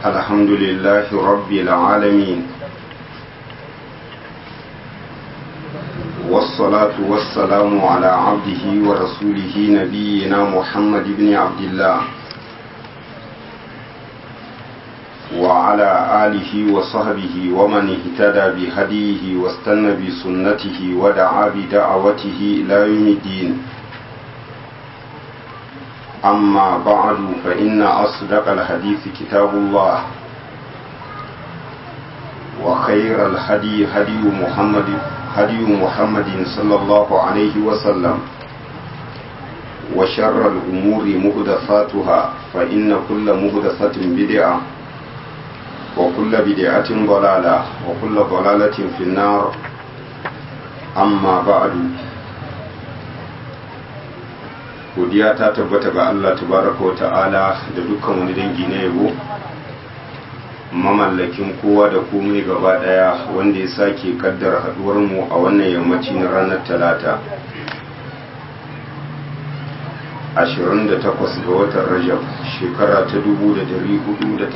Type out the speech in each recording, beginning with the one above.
الحمد لله رب العالمين والصلاة والسلام على عبده ورسوله نبينا محمد بن عبد الله وعلى آله وصحبه ومن اهتدى بهديه واستنى بسنته ودعا بدعوته إلى يوم الدين أما بعد فإن أصدق الحديث كتاب الله وخير الهدي هدي محمد صلى الله عليه وسلم وشر الأمور محدثاتها فإن كل محدثة بدعة وكل بدعة ضلالة وكل ضلالة في النار أما بعد godiya ta tabbata ga Allah tabaraka wa ta'ala da dukkan wani dangi na yabo mamallakin kowa da komai gaba daya wanda ya sake kaddara haduwar mu a wannan yammaci na ranar talata 28 ga watan Rajab shekara ta 1435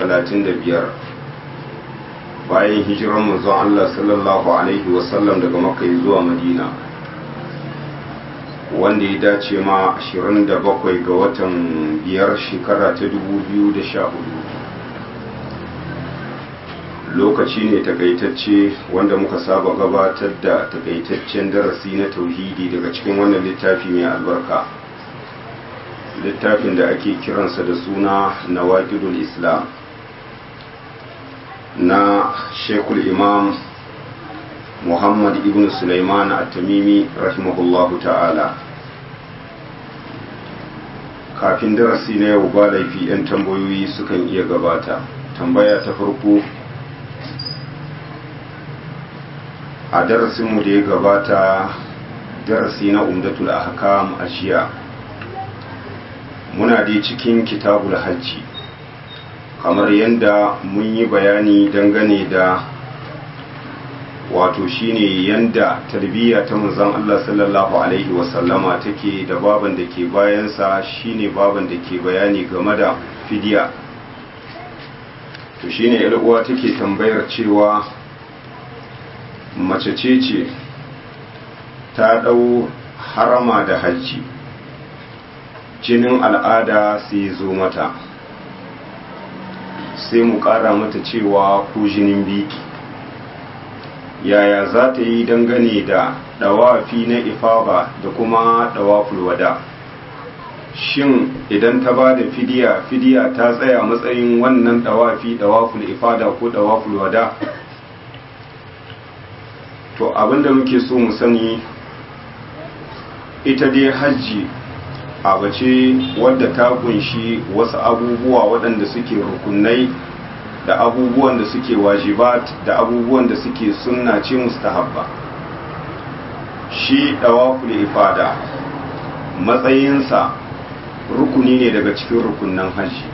bayan hijiran manzon Allah sallallahu alaihi wasallam daga Makka zuwa Madina wanda ya dace ma 27 ga watan biyar shekara ta 2014 lokaci ne takaitacce wanda muka saba gabatar da takaitaccen darasi na tauhidi daga cikin wannan littafi mai albarka littafin da ake kiransa da suna nawaqidul islam na shekul imam Muhammad ibn Sulaiman at-Tamimi rahimahullahu ta'ala. Kafin darasi na yau ba laifi 'yan tambayoyi sukan iya gabata. Tambaya ta farko, a darasinmu da ya gabata darasi na Umdatul Ahkam a jiya. Muna dai cikin kitabul hajji. Kamar yadda mun yi bayani dangane da wato shine yanda tarbiyya ta manzon Allah sallallahu alaihi wasallama take da baban da ke bayansa shine baban da ke bayani game da fidiya to shine uwa take tambayar cewa mace ce ta dau harama da hajji jinin al'ada sai zo mata sai mu kara mata cewa ko jinin biki yaya za ta yi dangane da dawafi na ifaba da kuma dawaful wada shin idan ta ba da fidiya ta tsaya matsayin wannan dawafi dawaful ifada ko dawaful wada to abinda muke so mu sani ita dai hajji abace wadda ta kunshi wasu abubuwa waɗanda suke rukunai da abubuwan da suke wajibat da abubuwan da suke sunna ce mustahabba shi dawaful ifada matsayinsa rukuni ne daga cikin rukunnan haji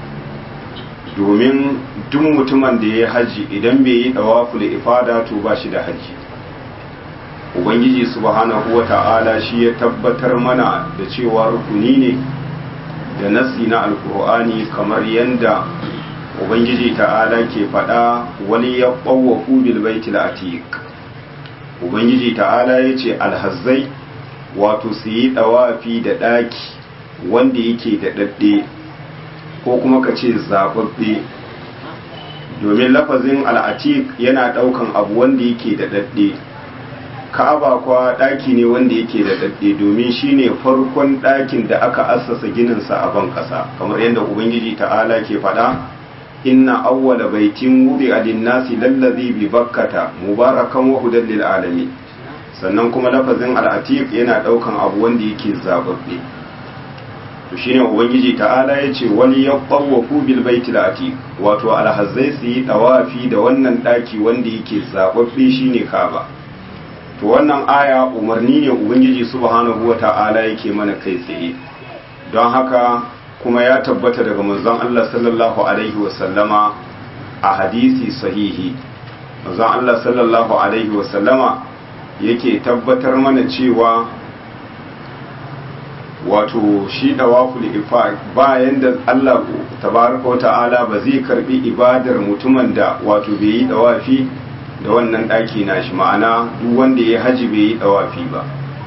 domin duk mutumin da ya yi haji idan bai yi dawaful ifada to ba shi da haji ubangiji subhanahu wata'ala shi ya tabbatar mana da cewa rukuni ne da nasi na alkur'ani kamar yanda ubangiji ta'ala ke faɗa wani ya ɓawafu bilbaitil atiq ubangiji ta'ala ya ce alhazzai wato su yi ɗawafi da ɗaki wanda yake da ɗaɗɗe ko kuma ka ce zaɓaɓɓe domin lafazin al'atiq yana ɗaukan abu wanda yake da ɗaɗɗe ka'aba kwa ɗaki ne wanda yake da ɗaɗɗe domin shine farkon ɗakin da aka assasa gininsa a ban ƙasa kamar yadda ubangiji ta'ala ke faɗa inna awwala baitin wudi'a lin-nasi lallazi bi bakkata mubarakan wa hudan lil alamin sannan kuma lafazin al-atiq yana daukan abu wanda yake zababbe to shine ubangiji ta'ala yace wani yaqawafu bil baitil atiq wato al-hazzai su yi tawafi da wannan daki wanda yake zababbe shine Kaaba to wannan aya umarni ne ubangiji subhanahu wata'ala yake mana kai tsaye don haka kuma ya tabbata daga manzon Allah sallallahu alaihi wasallama a hadisi sahihi manzon Allah sallallahu alaihi wasallama yake tabbatar mana cewa wato shi dawaful ifada bayan da Allah tabaraka wa ta'ala ba zai karbi ibadar mutumin da wato bai yi dawafi da wannan daki nashi, ma'ana duk wanda ya haji bai yi dawafi ba.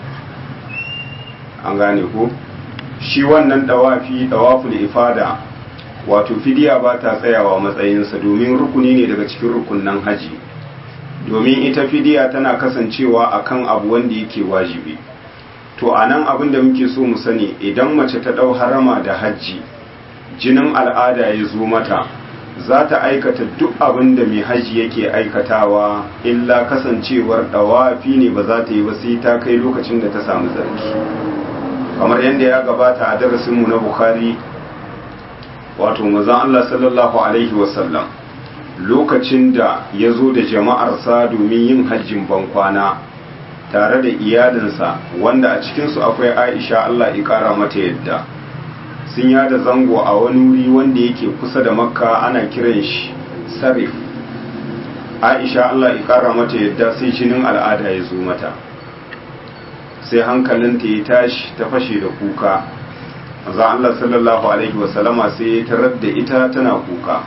an gane ko shi wannan dawaful ifada wato fidiya ba ta tsayawa matsayinsa, domin rukuni ne daga cikin rukunnan haji, domin ita fidiya tana kasancewa akan abu wanda yake wajibi. to anan abin da muke so mu sani, idan mace ta dau harama da haji jinin al'ada ya zo mata, za ta aikata duk abin da mai haji yake aikatawa, illa kasancewar dawafi ne ba za ta yi ba sai ta kai lokacin da ta samu tsarki, kamar yadda ya gabata a darasinmu na Bukhari. wato manzon Allah sallallahu alaihi wasallam lokacin da ya zo da jama'arsa domin yin hajjin bankwana tare da iyalinsa, wanda a cikinsu akwai Aisha Allah ya kara mata yadda, sun yada zango a wani wuri wanda yake kusa da Makka ana kiran shi Sarif. Aisha Allah ya kara mata yadda sai jinin al'ada ya zo mata, sai hankalinta ya tashi ta fashe da kuka. manzo Allah sallallahu alaihi wasallama sai ya tarar da ita tana kuka,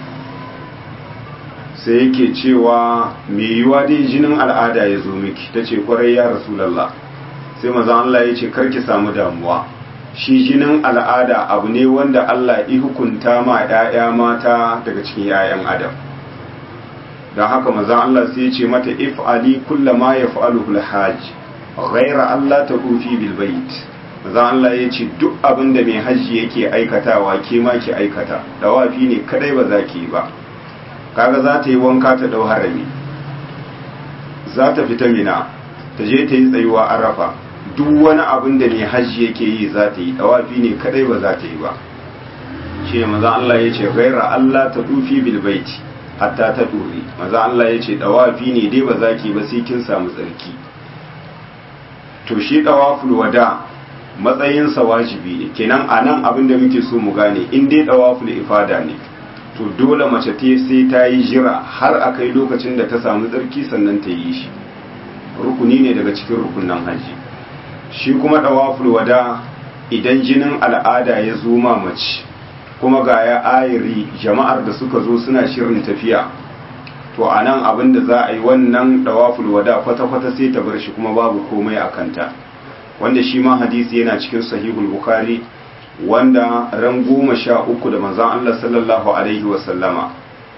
sai yake cewa me yiwa dai jinin al'ada ya zo miki? tace kwarai ya rasulullah. sai manzo Allah ya ce karki samu damuwa, shi jinin al'ada abu ne wanda Allah ya hukunta ma ƴaƴa mata daga cikin ƴaƴan adam, don haka manzo Allah sai ya ce mata if'ali kullama yaf'aluhu al-hajj ghayra Allah taqufi bil bait. manzo Allah ya ce duk abin da mai hajji yake aikatawa ke ma ki aikata, dawafi ne kadai ba za ki yi ba. kaga za ta yi wanka ta dau harami, za ta fita mina ta je ta yi tsayuwa arafa, duk wani abin da mai hajji yake yi za ta yi, dawafi ne kadai ba za ta yi ba. shi ne manzo Allah ya ce ghaira Allah ta dufi bil baiti hatta ta duri. manzo Allah ya ce dawafi ne dai ba za ki ba sai kin samu tsarki. to shi dawaful wada matsayinsa wajibi ne, kenan a nan abin da muke so mu gane, in dai dawaful ifada ne to dole mace sai ta yi jira har a kai lokacin da ta samu tsarki sannan ta yi shi, rukuni ne daga cikin rukunan haji. shi kuma dawaful wada idan jinin al'ada ya zo ma mace, kuma ga ya ayiri jama'ar da suka zo suna shirin tafiya, to a nan abin da za a yi wannan dawaful wada kwata-kwata sai ta bar shi kuma babu komai a kanta, wanda shi ma hadisi yana cikin sahihul bukhari, wanda ran 13 da manzon Allah sallallahu alaihi wasallama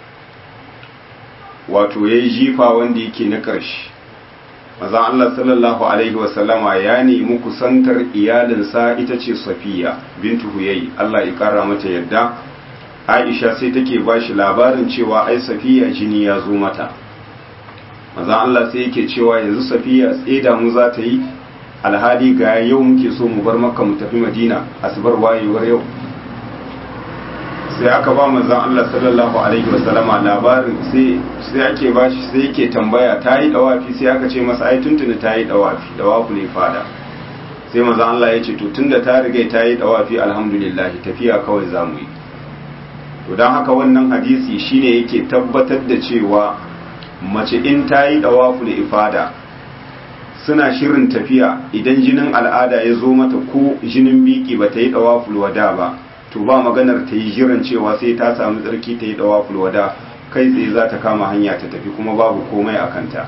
wato yayi jifa wanda yake na ƙarshe. manzon Allah sallallahu alaihi wasallama ya nemi kusantar iyalinsa ita ce Safiya bintu Huyay, Allah ya kara mata yadda. Aisha sai take bashi labarin cewa ai Safiya jini ya zo mata. manzon Allah sai yake cewa yanzu Safiya tseda mu za ta yi, alhali ga yau muke so mu bar Makka mu tafi Madina asubar wayewar yau. sai aka ba manzon Allah sallallahu alaihi wasallama labarin, sai ake bashi, sai yake tambaya ta yi dawafi, sai aka ce masa ai tuntuni ta yi dawafu ne fada. sai manzon Allah ya ce to tunda ta riga ta yi dawafi alhamdulillah tafiya kawai zamu yi. to dan haka wannan hadisi shine yake tabbatar da cewa mace in ta yi dawafu ne ifada suna shirin tafiya, idan jinin al'ada ya zo mata ko jinin biki ba ta yi dawaful wada ba, to ba maganar ta yi jiran cewa sai ta samu tsarki ta yi dawaful wada, kai tsaye za ta kama hanya ta tafi kuma babu komai a kanta.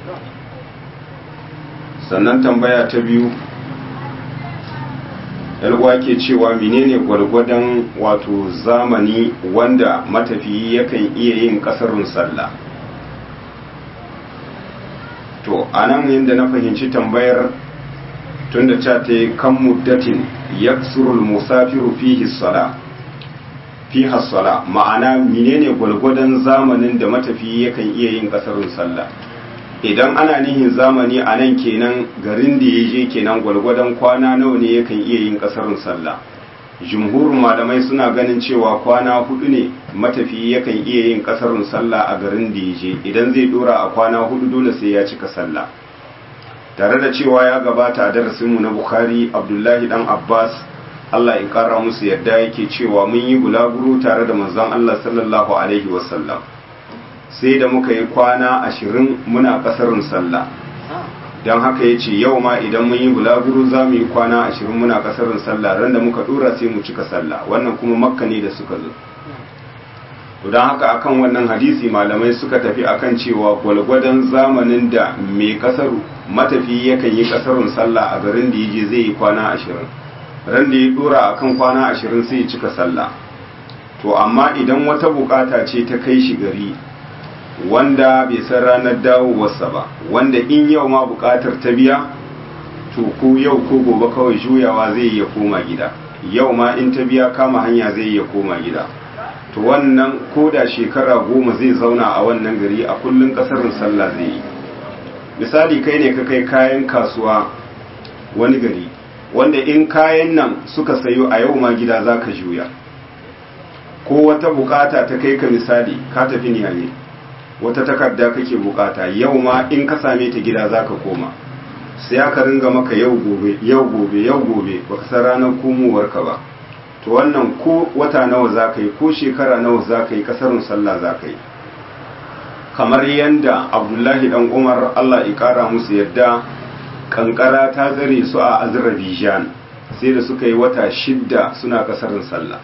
sannan tambaya ta biyu, yalwa ke cewa menene gwargwadon wato zamani wanda matafiyi yakan iya yin kasarun sallah. to anan yadda na fahimci tambayar tunda ta ta kan muddatin yaksurul musafiru fihi sala, ma'ana menene gwargwadon zamanin da matafiyi yakan iya yin kasarun sallah. idan ana nihin zamani a nan kenan garin da ya je kenan gwargwadon kwana nawa ne yakan iya yin kasarun sallah. jumhurin malamai suna ganin cewa kwana 4 ne matafiyi yakan iya yin kasarun sallah a garin da ya je, idan zai dora a kwana 4 dole sai ya cika sallah. tare da cewa ya gabata a darasinmu na Bukhari, Abdullahi dan Abbas Allah ya kara musu yadda yake cewa mun yi bulaguro tare da manzon Allah sallallahu alaihi wasallam, sai da muka yi kwana 20 muna kasarun sallah. don haka ya ce yau ma idan mun yi bulaguro za mu yi kwana 20 muna kasarin sallah ran da muka dora sai mu cika sallah, wannan kuma makka ne da suka zo. don haka akan wannan hadisi malamai suka tafi akan cewa gwalgwadon zamanin da mai kasaru matafi yakan yi kasarun sallah a garin da yaje zai yi kwana 20, ran da ya dora akan kwana 20 sai ya cika sallah. to amma idan wata bukata ce ta kai shi gari wanda bai san ranar dawowarsa ba, wanda in yau ma bukatar ta biya to ko yau ko gobe kawai juyawa zai iya koma gida, yau ma in ta biya kama hanya zai iya koma gida, to wannan ko da shekara 10 zai zauna a wannan gari a kullun kasarin sallah zai yi. misali kai ne ka kai kayan kasuwa wani gari wanda in kayan nan suka sayo a yau ma gida za ka juya, ko wata bukata ta kai ka misali ka tafi niyame wata takarda kake bukata yau ma in ka same ta gida za ka koma, sai aka ringa maka yau gobe yau gobe yau gobe baka san ranar komowarka ba, to wannan ko wata nawa za ka yi ko shekara nawa za ka yi kasarin sallah za ka yi. kamar yadda Abdullahi dan Umar Allah ya kara musu yadda kankara ta tsare su a Azerbaijan sai da suka yi wata 6 suna kasarin sallah,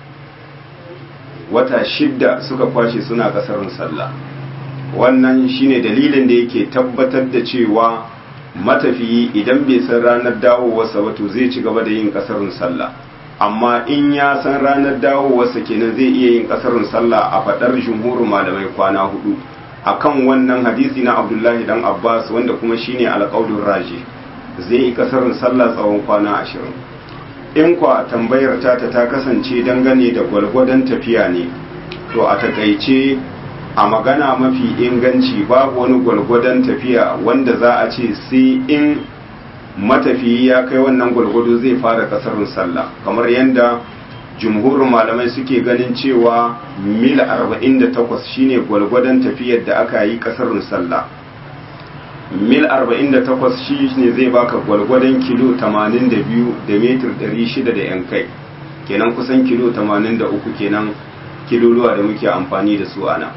wata 6 suka kwashe suna kasarin sallah. wannan shine dalilin da yake tabbatar da cewa matafiyi idan bai san ranar dawowarsa ba to zai ci gaba da yin kasarin sallah, amma in ya san ranar dawowarsa kenan zai iya yin kasarin sallah a fadar jumhurin malamai kwana 4 akan wannan hadisi na Abdullahi dan Abbas wanda kuma shine alqaulur raji, zai yi kasarin sallah tsawon kwana 20. in kwa tambayar ta kasance dangane da gwalgwadon tafiya ne, to a takaice a magana mafi inganci babu wani gwalgwadon tafiya wanda za a ce sai in matafiyi ya kai wannan gwalgwado zai fara kasarin sallah, kamar yadda jumhurin malamai suke ganin cewa mil 48 shine gwalgwadon tafiyar da aka yi kasarin sallah. mil 48 shi ne zai baka gwalgwadon kilo 82 da metir 600 da yan kai, kenan kusan kilo 83 kenan kiloluwa da muke amfani da su ana.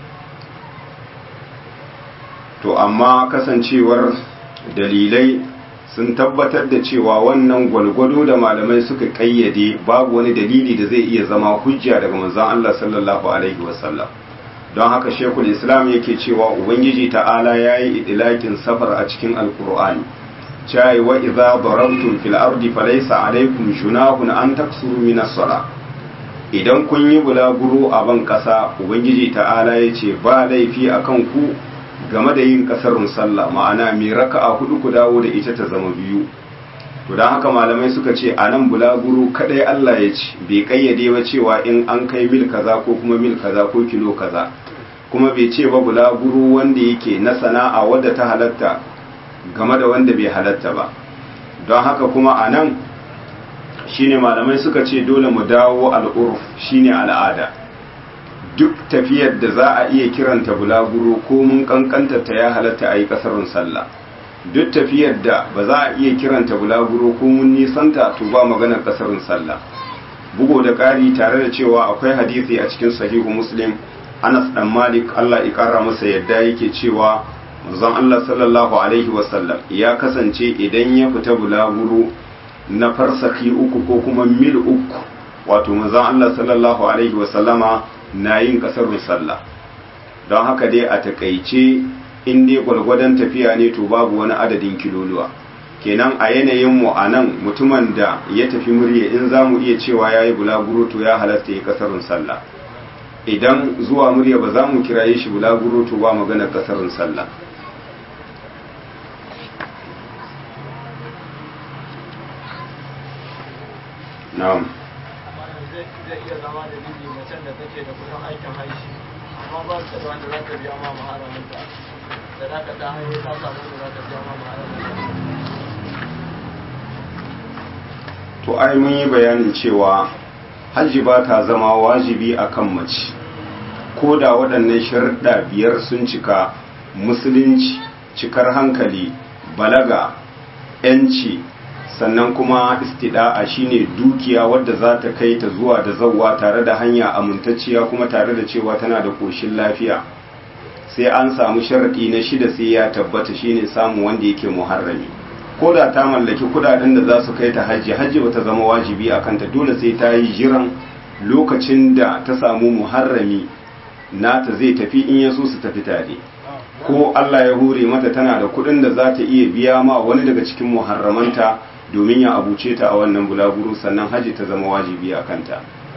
to amma kasancewar dalilai sun tabbatar da cewa wannan gwalgwado da malamai suka kayyade babu wani dalili da zai iya zama hujja daga manzon Allah sallallahu alaihi wasallam. don haka Sheikhul Islam yake cewa Ubangiji ta'ala yayi idlakin safar a cikin Alkur'ani, cewa wa idza darabtum fil ardi falaysa alaykum junahun an taksuru min as-salah. idan kun yi bulaguro a ban kasa Ubangiji ta'ala yace ba laifi akan ku game da yin kasarun sallah, ma'ana mai raka'a 4 ku dawo da ita ta zama 2. to don haka malamai suka ce a nan bulaguro kadai Allah ya ce bai kayyade ba cewa in an kai mil kaza ko kuma mil kaza ko kilo kaza, kuma bai ce ba bulaguro wanda yake na sana'a wadda ta halatta game da wanda bai halatta ba. don haka kuma a nan shine malamai suka ce dole mu dawo al'urf shine al'ada. duk tafiyar da za a iya kiranta bulaguro ko mun kankanta ta ya halatta a yi kasarun sallah, duk tafiyar da ba za a iya kiranta bulaguro ko mun nisanta to ba maganar kasarun sallah. bugo da ƙari tare da cewa akwai hadisi a cikin sahihu Muslim, Anas dan Malik Allah ya kara masa yadda yake cewa manzon Allah sallallahu alaihi wasallam ya kasance idan ya fita bulaguro na farsaki 3 ko kuma mil 3, wato manzon Allah sallallahu alaihi wasallama na yin kasarun sallah. don haka dai a takaice in dai gwargwadon tafiya ne to babu wani adadin kiloluwa, kenan a yanayin mu a nan mutumin da ya tafi murya in za mu iya cewa ya yi bulaguro to ya halatta ya kasarun sallah. idan zuwa murya ba za mu kiraye shi bulaguro to ba maganar kasarun sallah. na'am zai iya zama da miji macen da take da kudin aikin haishi amma ba ta da wanda za ta biya ma maharaminta, da za ka ta haihu ta samu da za ta biya ma maharaminta. to ai mun yi bayanin cewa hajji ba ta zama wajibi akan mace ko da waɗannan sharuɗa 5 sun cika: musulunci, cikar hankali, balaga, 'yanci, sannan kuma istida'a shine dukiya wadda za ta kai ta zuwa da zawwa tare da hanya amintacciya kuma tare da cewa tana da koshin lafiya, sai an samu sharadi na 6 sai ya tabbata shine samu wanda yake muharrami. Ko da ta mallaki kudaden da za su kai ta hajji bata zama wajibi a kanta, dole sai ta yi jiran lokacin da ta samu muharrami nata zai tafi, in ya so su tafi tare. Ko Allah ya hure mata tana da kudin da za ta iya biya ma wani daga cikin muharramanta domin ya abuce ta a wannan bulaguro, sannan hajji ta zama wajibi a kanta.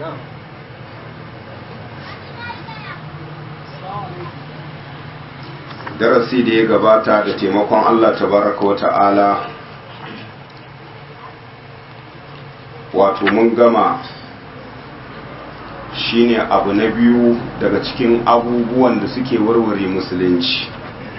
Darasi da ya gabata da taimakon Allah tabaraka wa ta'ala, wato mun gama shine abu na biyu daga cikin abubuwan da suke warware musulunci,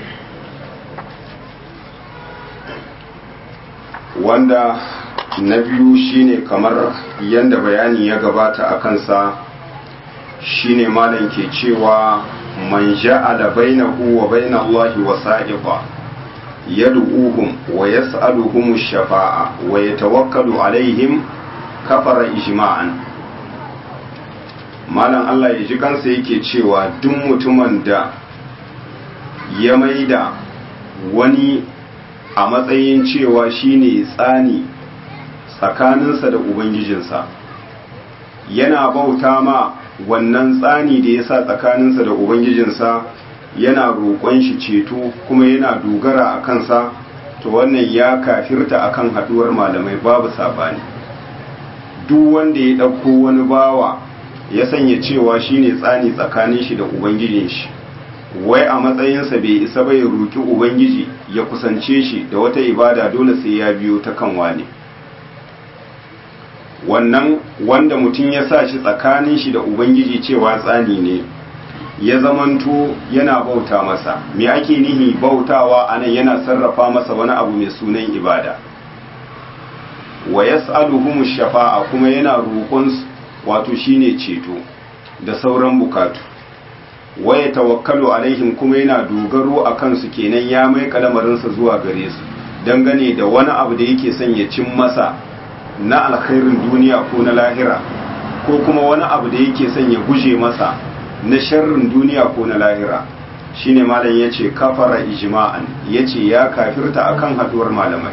wanda na biyu shine kamar yadda bayani ya gabata a kansa, shine malam ke cewa man ja'ala bainahu wa bain Allahi wasa'iqa yad'uhum wa yas'aluhum ash-shafa'a wa yatawakkalu alaihim kafara ijma'an. Malam Allah ya ji kansa yake cewa duk mutumin da ya maida wani a matsayin cewa shine tsani tsakaninsa da ubangijinsa, yana bauta ma wannan tsani da ya sa tsakaninsa da ubangijinsa, yana roƙon shi ceto kuma yana dogara a kansa, to wannan ya kafirta akan haduwar malamai babu sabani. Duk wanda ya ɗauko wani bawa ya sanya cewa shine tsani tsakanin shi da ubangijin shi, wai a matsayinsa bai isa ba ya roƙi ubangiji ya kusance shi da wata ibada, dole sai ya biyo ta kan wane. Wannan wanda mutum ya sa shi tsakanin shi da ubangiji cewa tsani ne, ya zamanto yana bauta masa. Me ake nihi bautawa anan? Yana sarrafa masa wani abu mai sunan ibada. Wa yas'aluhum shafa'a, kuma yana roƙon wato shine ceto da sauran bukatu. Wa yatawakkalu alaihim, kuma yana dogaro akan su, kenan ya mai kalamarinsa zuwa gare su dangane da wani abu da yake son ya cin masa na alkhairin duniya ko na lahira, ko kuma wani abu da yake son ya guje masa na sharrin duniya ko na lahira. Shine malam yace kafara ijma'an, yace ya kafirta akan haduwar malamai.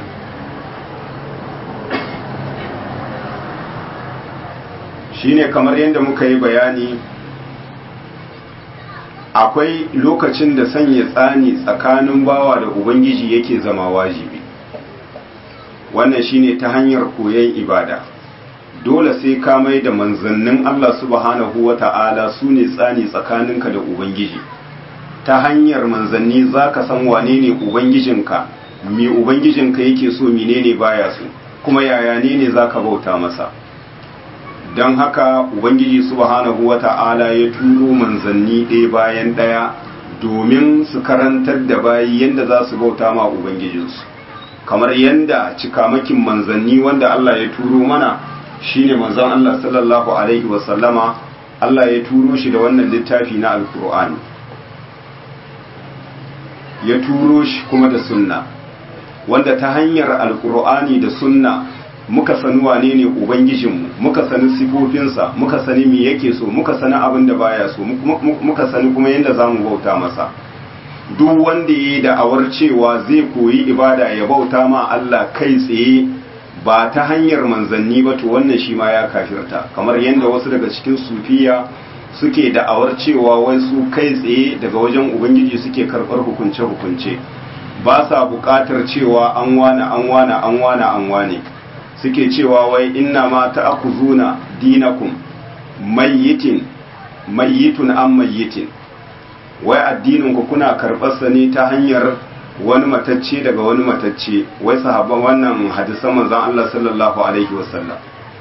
Shine kamar yadda muka yi bayani, akwai lokacin da sanya tsani tsakanin bawa da ubangiji yake zama wajibi. Wannan shine ta hanyar koyon ibada. Dole sai ka mai da manzannin Allah subhanahu wata'ala su ne tsani tsakaninka da ubangiji. Ta hanyar manzanni za ka san wane ne ubangijinka, me ubangijinka yake so, menene baya so, kuma yaya ne za ka bauta masa. Don haka ubangiji subhanahu wata'ala ya turo manzanni ɗaya bayan ɗaya domin su karantar da bayi yadda za su bauta ma ubangijinsu. Kamar yadda cikamakin manzanni wanda Allah ya turo mana shine manzon Allah sallallahu alaihi wasallama, Allah ya turo shi da wannan littafi na alkur'ani, ya turo shi kuma da sunna, wanda ta hanyar alkur'ani da sunna muka sani wane ne ubangijinmu, muka sani sifofinsa, muka sani me yake so, muka sani abin da baya so, muka sani kuma yadda za mu bauta masa. Duk wanda ya yi da'awar cewa zai koyi ibada ya bauta ma Allah kai tsaye ba ta hanyar manzanni ba, to wannan shi ma ya kafirta. Kamar yadda wasu daga cikin sufiya suke da'awar cewa wai su kai tsaye daga wajen ubangiji suke karɓar hukunce-hukunce, ba sa buƙatar cewa an wane. Suke cewa wai inna ma ta'khuzuna dinakum mayyitun am mayyitin, wai addinin ku kuna karɓar sa ne ta hanyar wani matacce daga wani matacce. Wai sahabban wannan hadisan manzon Allah sallallahu alaihi wasallam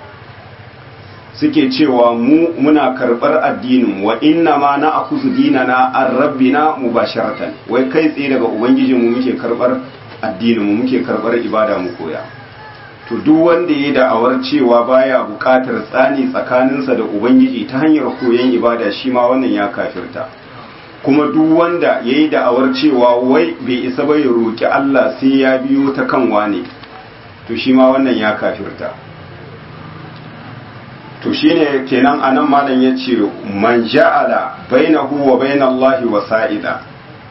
suke cewa muna karɓar addinin, wa inna ma na'khudhu dinana an rabbina mubasharatan, wai kai tsaye daga ubangijinmu muke karɓar addinin mu, muke karɓar ibada mu koya. To duk wanda ya da'awar cewa baya buƙatar tsani tsakaninsa da ubangiji ta hanyar koyon ibada, shi ma wannan ya kafirta. Kuma duk wanda ya yi da'awar cewa wai bai isa ba ya roƙi Allah sai ya biyo ta kan wane, to shi ma wannan ya kafirta. To shine kenan anan malam ya ce man ja'ala bainahu wa bainallahi wasa'ida,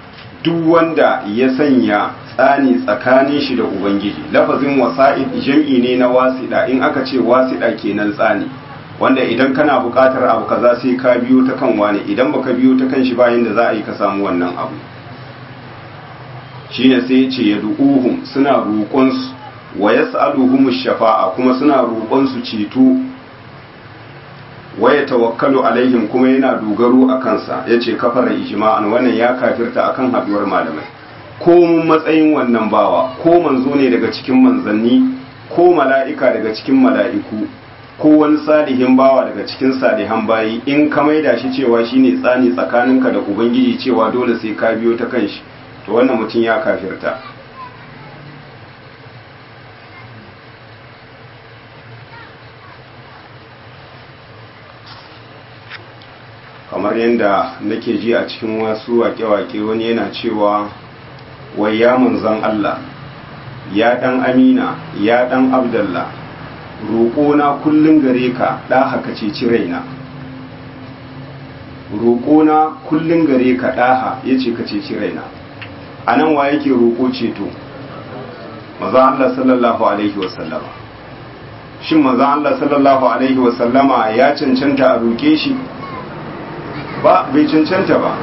duk wanda ya sanya tsani tsakanin shi da ubangiji. lafazin wasa'id jam'i ne na wasiɗa, in aka ce wasiɗa kenan tsani, wanda idan kana buƙatar abu kaza sai ka biyo ta kan wani, idan baka biyo ta kan shi bayan da za a yi ka samu wannan abu. shine sai ya ce yad'uhum, suna roƙonsu, wa yas'aluhum shafa'a, kuma suna roƙonsu ceto, wa yatawakkalu alaihim, kuma yana dogaro a kansa. yace kafara ijma'an, wannan ya kafirta akan haduwar malamai. ko mun matsayin wannan bawa, ko manzo ne daga cikin manzanni, ko mala'ika daga cikin mala'iku, ko wani salihin bawa daga cikin salihan bayi, in ka maida shi cewa shine tsani tsakaninka da ubangiji, cewa dole sai ka biyo ta kanshi, to wannan mutum ya kafirta. kamar yadda nake ji a cikin wasu wake-wake, wani yana cewa wai ya manzan Allah, ya dan Amina, ya dan Abdallah, roƙona kullum gare ka ɗaha ka ceci raina. roƙona kullum gare ka ɗaha, ya ce ka ceci raina. a nan wa yake roƙo ceto? maza Allah sallallahu alaihi wasallama. shin maza Allah sallallahu alaihi wasallama ya cancanta a roƙe shi? ba, bai cancanta ba.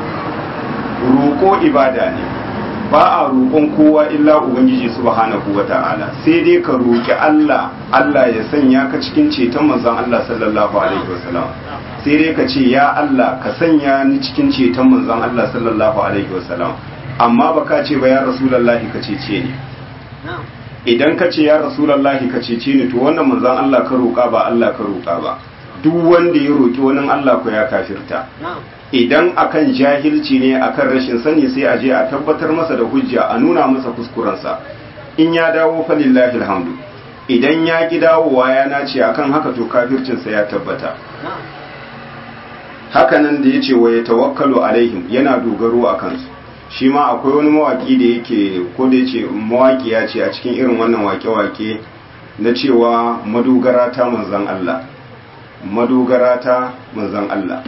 roƙo ibada ne, ba a roƙon kowa illa ubangiji subhanahu wata'ala, sai dai ka roƙi Allah, Allah ya sanya ka cikin ceton manzon Allah sallallahu alaihi wasallam. sai dai ka ce ya Allah ka sanya ni cikin ceton manzon Allah sallallahu alaihi wasallam, amma baka ce ba ya rasulullahi ka cece ni. idan ka ce ya rasulullahi ka cece ni, to wannan manzon Allah ka roƙa ba Allah ka roƙa ba. duk wanda ya roƙi wani Allah ko ya kafirta. idan akan jahilci ne, akan rashin sani, sai a je a tabbatar masa da hujja, a nuna masa kuskurensa. in ya dawo fa lillahi alhamdu, idan ya ki dawowa ya nace akan haka, to kafircinsa ya tabbata. hakanan da yace wa yatawakkalu alaihim, yana dogaro a kansu. shi ma akwai wani mawaki da yake, ko da yace mawakiya ce a cikin irin wannan wake-wake, na cewa madogara ta manzon Allah, madogara ta manzon Allah.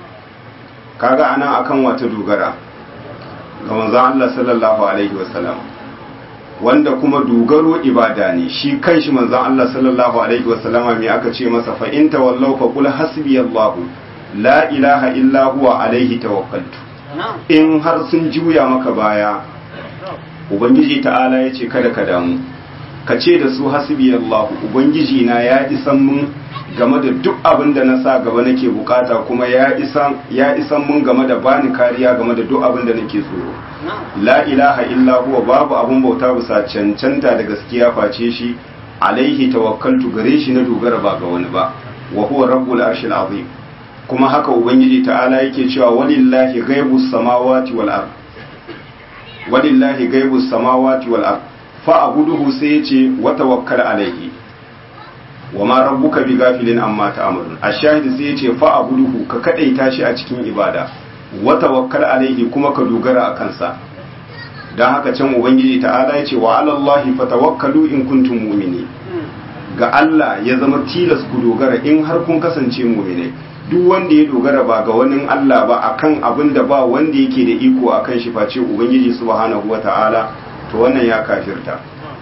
kaga ana akan wata dogara ga manzon Allah sallallahu alaihi wasallam, wanda kuma dogaro ibada ne. shi kanshi manzon Allah sallallahu alaihi wasallam me aka ce masa? fa in tawallaw fa qul hasbiyallahu la ilaha illa huwa alaihi tawakkaltu. in har sun juya maka baya, ubangiji ta'ala yace kada ka damu, ka ce da su hasbiyallahu, ubangiji na ya isan mun game da duk abin da na sa gaba nake bukata, kuma ya isan mun game da bani kariya game da duk abin da nake tsoro. la ilaha illa huwa, babu abin bauta bisa cancanta da gaskiya face shi, alaihi tawakkaltu, gare shi na dogara ba ga wani ba, wa huwa rabbul arshil azim. kuma haka ubangiji ta'ala yake cewa walillahi ghaibus samawati wal ard, walillahi ghaibus samawati wal ard fa abuduhu, sai yace wa tawakkal alaihi wa ma rabbuka bi gafilin amma ta'malun. ash-shahid sai yace fa abuduhu, ka kadaita shi a cikin ibada, wa tawakkal alaihi, kuma ka dogara a kansa. dan haka can ubangiji ta'ala yace wa 'ala Allahi fatawakkalu in kuntum mu'minin. ga Allah ya zama tilas ku dogara in har kun kasance mu'minai. duk wanda ya dogara ba ga wani Allah ba akan abin da ba wanda yake da iko akan shi face ubangiji subhanahu wata'ala, to wannan ya kafirta.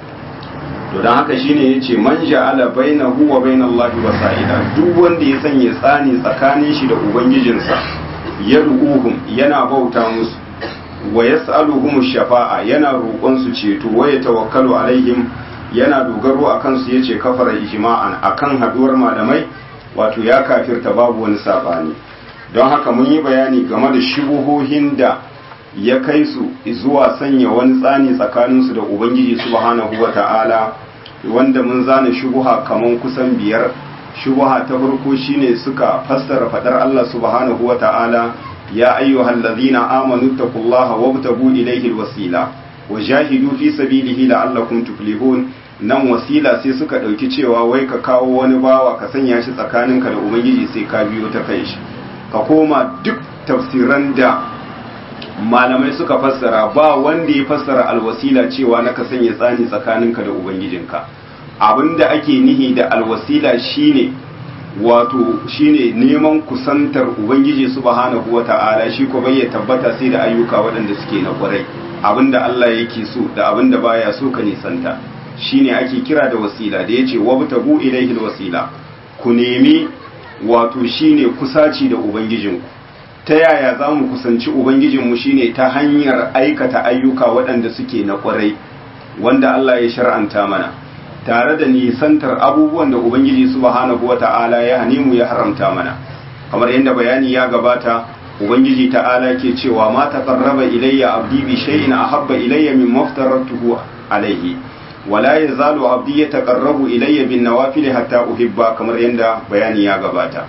to dan haka shine yace man ja'ala bainahu wa bainallahi wasa'ida, duk wanda ya sanya tsani tsakanin shi da ubangijinsa, yad'uhum, yana bauta musu, wa yas'aluhum shafa'a, yana roƙon su ceto, wa yatawakkalu alaihim, yana dogaro akan su, yace kafara ijma'an, akan haduwar malamai, wato ya kafirta, babu wani sabani. don haka mun yi bayani game da shubuhohin da ya kai su zuwa sanya wani tsani tsakaninsu da ubangiji subhanahu wata'ala, wanda mun zana shubuha kaman kusan 5. shubuha ta farko shine suka fassara fadar Allah subhanahu wata'ala, ya ayyuhal ladzina amanu taqullaha wabtagu ilayhi alwasila wajahidu fi sabilihi la'allakum tuflihun. nan wasila sai suka dauki cewa wai ka kawo wani bawa ka sanya shi tsakaninka da ubangiji sai ka biyo ta kai shi. ka koma duk tafsiran da malamai suka fassara, ba wanda ya fassara alwasila cewa na ka sanya tsani tsakaninka da ubangijinka. abinda ake nihi da alwasila shine wato shine neman kusantar ubangiji subhanahu wata'ala, shi ko bai tabbata sai da ayyuka waɗanda suke na ƙwarai, abinda Allah yake so da abinda baya so ka nisanta, shine ake kira da wasila. Da yace wabtagu ilayhi alwasila, ku nemi wato shine kusaci da ubangijinku. Ta yaya za mu kusanci ubangijinmu? shine ta hanyar aikata ayyuka waɗanda suke na ƙwarai wanda Allah ya shar'anta mana, tare da nisantar abubuwan da ubangiji subhanahu wata'ala ya hane mu ya haramta mana. Kamar yadda bayani ya gabata, ubangiji ta'ala ke cewa ma taqarraba ilayya abdi bi shay'in ahabba ilayya mimma aftaratuhu alayhi wala yazalu abdi yataqarrabu ilayya bin nawafil hatta uhibba, kamar yadda bayani ya gabata.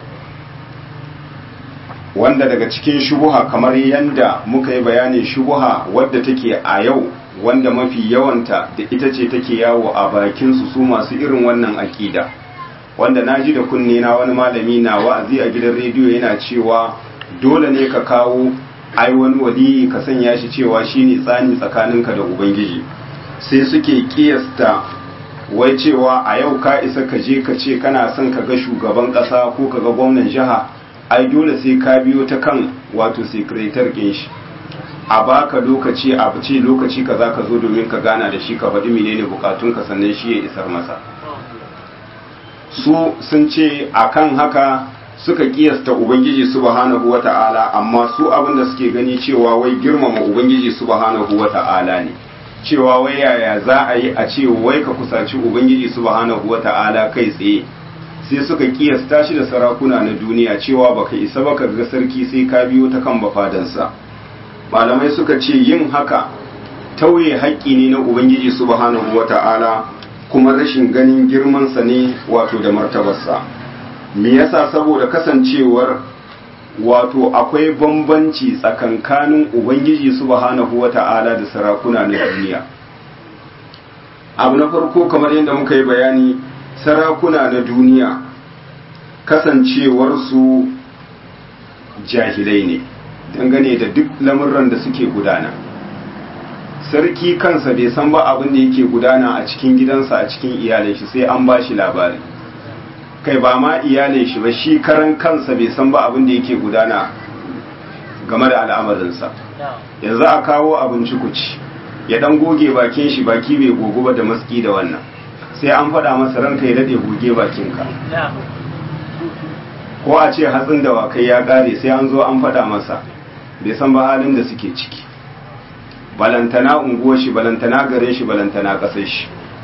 Wanda daga cikin shubuha, kamar yadda muka yi bayanin shubuha wadda take a yau, wanda mafi yawanta da ita ce take yawo a bakinsu su masu irin wannan aƙida, wanda na ji da kunne na wani malami na wa'azi a gidan rediyo yana cewa dole ne ka kawo ai wani waliyi ka sanya shi cewa shine tsani tsakaninka da ubangiji. Sai suke kiyasta wai cewa a yau ka isa ka je ka ce kana son ka ga shugaban ƙasa ko ka ga gwamnan jiha, ai dole sai ka biyo ta kan wato sekretar kin shi, a baka lokaci, a ce lokaci kaza ka zo domin ka gana da shi, ka faɗi menene bukatunka sannan shi ya isar masa. Su sun ce akan haka suka kiyasta ubangiji subhanahu wata'ala, amma su abin da suke gani cewa wai girmama ubangiji subhanahu wata'ala ne, cewa wai yaya za a yi a ce wai ka kusaci ubangiji subhanahu wata'ala kai tsaye. Sai suka kiyasta shi da sarakuna na duniya, cewa baka isa baka ga sarki sai ka biyo ta kan bafadansa. Malamai suka ce yin haka tauye haƙƙi ne na ubangiji subhanahu wata'ala, kuma rashin ganin girmansa ne wato da martabarsa. Me yasa? Saboda kasancewar wato akwai bambanci tsakankanin ubangiji subhanahu wata'ala da sarakuna na duniya. Abu na farko, kamar yadda muka yi bayani, sarakuna na duniya kasancewarsu jahilai ne dangane da duk lamurran da suke gudana. Sarki kansa bai san ba abin da yake gudana a cikin gidansa, a cikin iyalin shi, sai an ba shi labari. Kai ba ma iyalin shi ba, shi karan kansa bai san ba abin da yake gudana game da al'amarinsa. Yanzu a kawo abinci ku ci, ya dan goge bakin shi, baki bai gogo ba da maski da wannan, sai an faɗa masa ranka ya daɗe goge bakinka. Ko a ce hatsin da wakai ya ƙare, sai an zo an faɗa masa, bai san ba halin da suke ciki. Balantana unguwar shi, balantana garin shi, balantana ƙasar shi.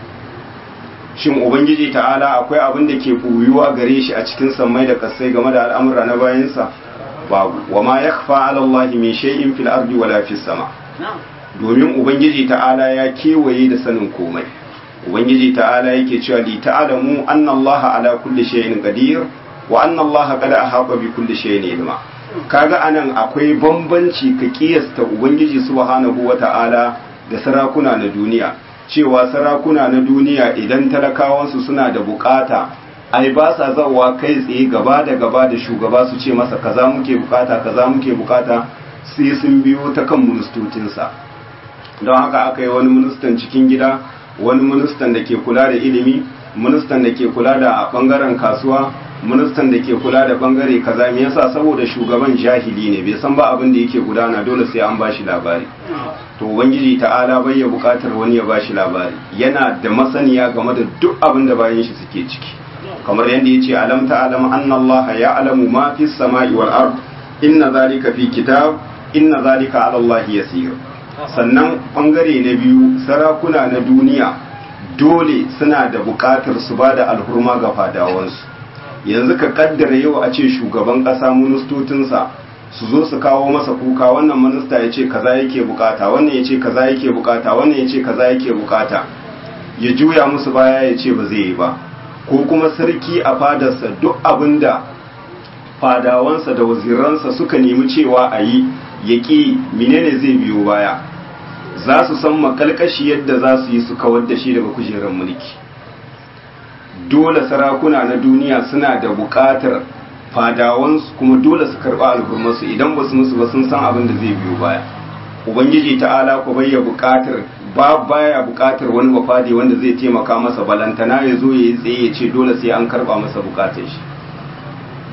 Shin ubangiji ta'ala akwai abin da ke ɓuyuwa gare shi a cikin sammai da ƙasai game da al'amura na bayansa? Babu. Wa ma yakhfa 'ala Allah min shay'in fil ardi wala fis sama. Domin ubangiji ta'ala ya kewaye da sanin komai. Ubangiji ta'ala yake cewa li ta'lamu anna Allah ala kulli shay'in qadir wa anna Allah qad ahata bi kulli shay'in ilma. Kaga anan akwai bambanci ka kiyasta ubangiji subhanahu wata'ala da sarakuna na duniya, cewa sarakuna na duniya idan talakawansu suna da bukata, ai ba sa zawa kai tsaye gaba da shugaba su ce masa kaza muke bukata, kaza muke bukata, sai sun biyo ta kan ministocinsa. Don haka aka yi wani ministan cikin gida, wani ministan da ke kula da ilimi, ministan da ke kula da bangaren kasuwa, ministan da ke kula da bangare kaza. Me yasa? Saboda shugaban jahili ne, bai san ba abin da yake gudana, dole sai an bashi labari. To ubangiji ta'ala bai ya bukatar wani ya bashi labari, yana da masaniya game da duk abin da bayan shi suke ciki. Kamar yadda yace alam ta'lam anna Allah ya'lamu ma fis sama'i wal ard inna zalika fi kitab inna zalika 'ala Allah yasir. Sannan bangare na biyu, sarakuna na duniya dole suna da bukatar su bada alhurma ga fadawansu. Yanzu ka kaddara yau a ce shugaban kasa ministocinsa su zo su kawo masa kuka, wannan minista ya ce kaza yake bukata, wannan ya ce kaza yake bukata, wannan ya ce kaza yake bukata, ya juya musu baya ya ce ba zai yi ba. Ko kuma sarki a fadarsa duk abinda fadawansa da waziransa suka nemi cewa a yi ya ƙi, menene zai biyo baya? Za su san makalkashi yadda za su yi su kawar da shi daga kujerar mulki. Dole sarakuna na duniya suna da buƙatar fadawansu, kuma dole su karɓa alhurmarsu, idan ba su musu ba sun san abin da zai biyo baya. Ubangiji ta'ala ko baya buƙatar wani bafade wanda zai taimaka masa, balantana ya zo ya yi tsaye ya ce dole sai an karɓa masa buƙatar shi.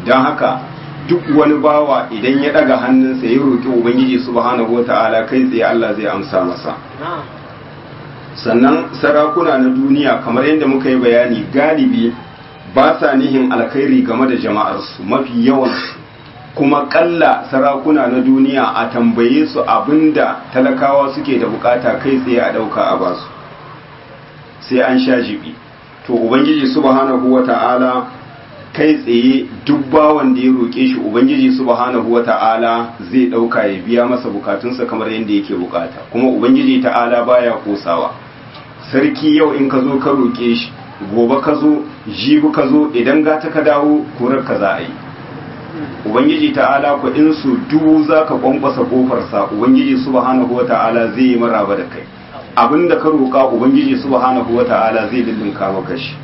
don haka duk wani bawa idan ya daga hannunsa ya roƙi ubangiji subhanahu wata'ala kai tsaye Allah zai amsa masa. Sannan sarakuna na duniya kamar yadda muka yi bayani galibi ba sa nihin alkhairi game da jama'arsu mafi yawansu, kuma kalla sarakuna na duniya a tambaye su abinda talakawa suke da bukata kai tsaye a dauka a basu, sai an sha jibi. To ubangiji subhanahu wata'ala kai tsaye duk bawan da ya roke shi ubangiji subhanahu wata'ala zai dauka ya biya masa bukatunsa kamar yadda yake bukata, kuma ubangiji ta'ala baya kosawa. Sarki yau in ka zo ka roke shi, gobe ka zo, jibi ka zo, idan gata ka dawo kurar ka za a yi. Ubangiji ta'ala ku in su dubu za ka kwankwasa kofarsa ubangiji subhanahu wata'ala zai yi maraba da kai, abinda ka roka ubangiji subhanahu wata'ala zai lullunka maka shi.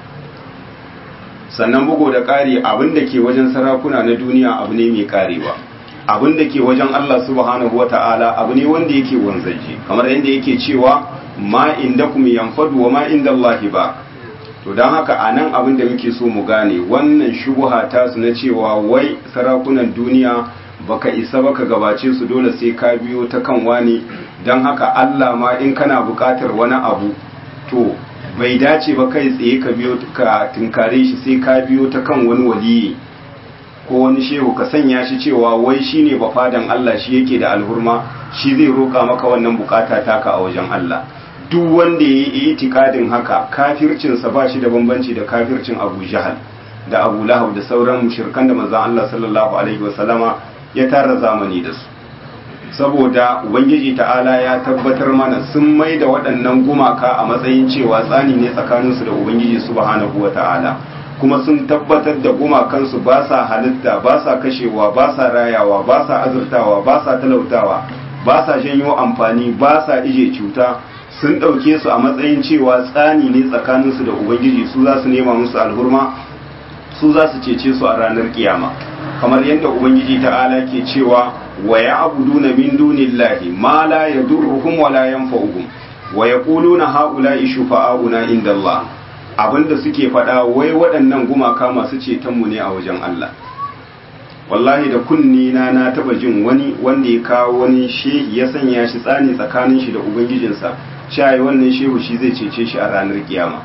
Sannan bugu da ƙari abinda ke wajen sarakuna na duniya abu ne mai karewa, abinda ke wajen Allah subhanahu wata'ala abu ne wanda yake wanzaje, kamar yadda yake cewa ma indakum yanfadu wa ma indallahi ba. To don haka a nan abin da muke so mu gane wannan shubuha ta su na cewa wai sarakunan duniya baka isa baka gabace su dole sai ka biyo ta kan wani, don haka Allah ma in kana buƙatar wani abu to bai dace ba kai tsaye ka biyo ka tinkare shi sai ka biyo ta kan wani waliyi ko wani shehu ka sanya shi cewa wai shine bafadan Allah, shi yake da alhurma, shi zai roƙa maka wannan bukata taka a wajen Allah. Duk wanda ya yi itikadin haka kafircinsa ba shi da bambanci da kafircin Abu Jahal da Abu Lahab da sauran mushrikan da manzon Allah sallallahu alaihi wasallama ya tara zamani da su. Saboda ubangiji ta'ala ya tabbatar mana sun mai da waɗannan gumaka a matsayin cewa tsani ne tsakaninsu da ubangiji subhanahu wata'ala, kuma sun tabbatar da gumakansu ba sa halitta, ba sa kashewa, ba sa rayawa, ba sa azurtawa, ba sa talautawa, ba sa janyo amfani, ba sa ije cuta. Sun ɗauke su a matsayin cewa tsani ne tsakaninsu da ubangiji, su za su nema musu alhurma, su za su cece su a ranar kiyama, kamar yadda ubangiji ta'ala ke cewa wa ya'buduna min dunillahi ma la yadurruhum wa la yanfa'uhum wa yaquluna haula'i shufa'auna indallah. Abinda suke faɗa wai waɗannan gumaka masu ceton mu ne a wajen Allah. Wallahi da kunni na taba jin wani wanda ya kawo wani shehi ya sanya shi tsani tsakanin shi da ubangijinsa, shayi wannan shehu shi zai cece shi a ranar kiyama,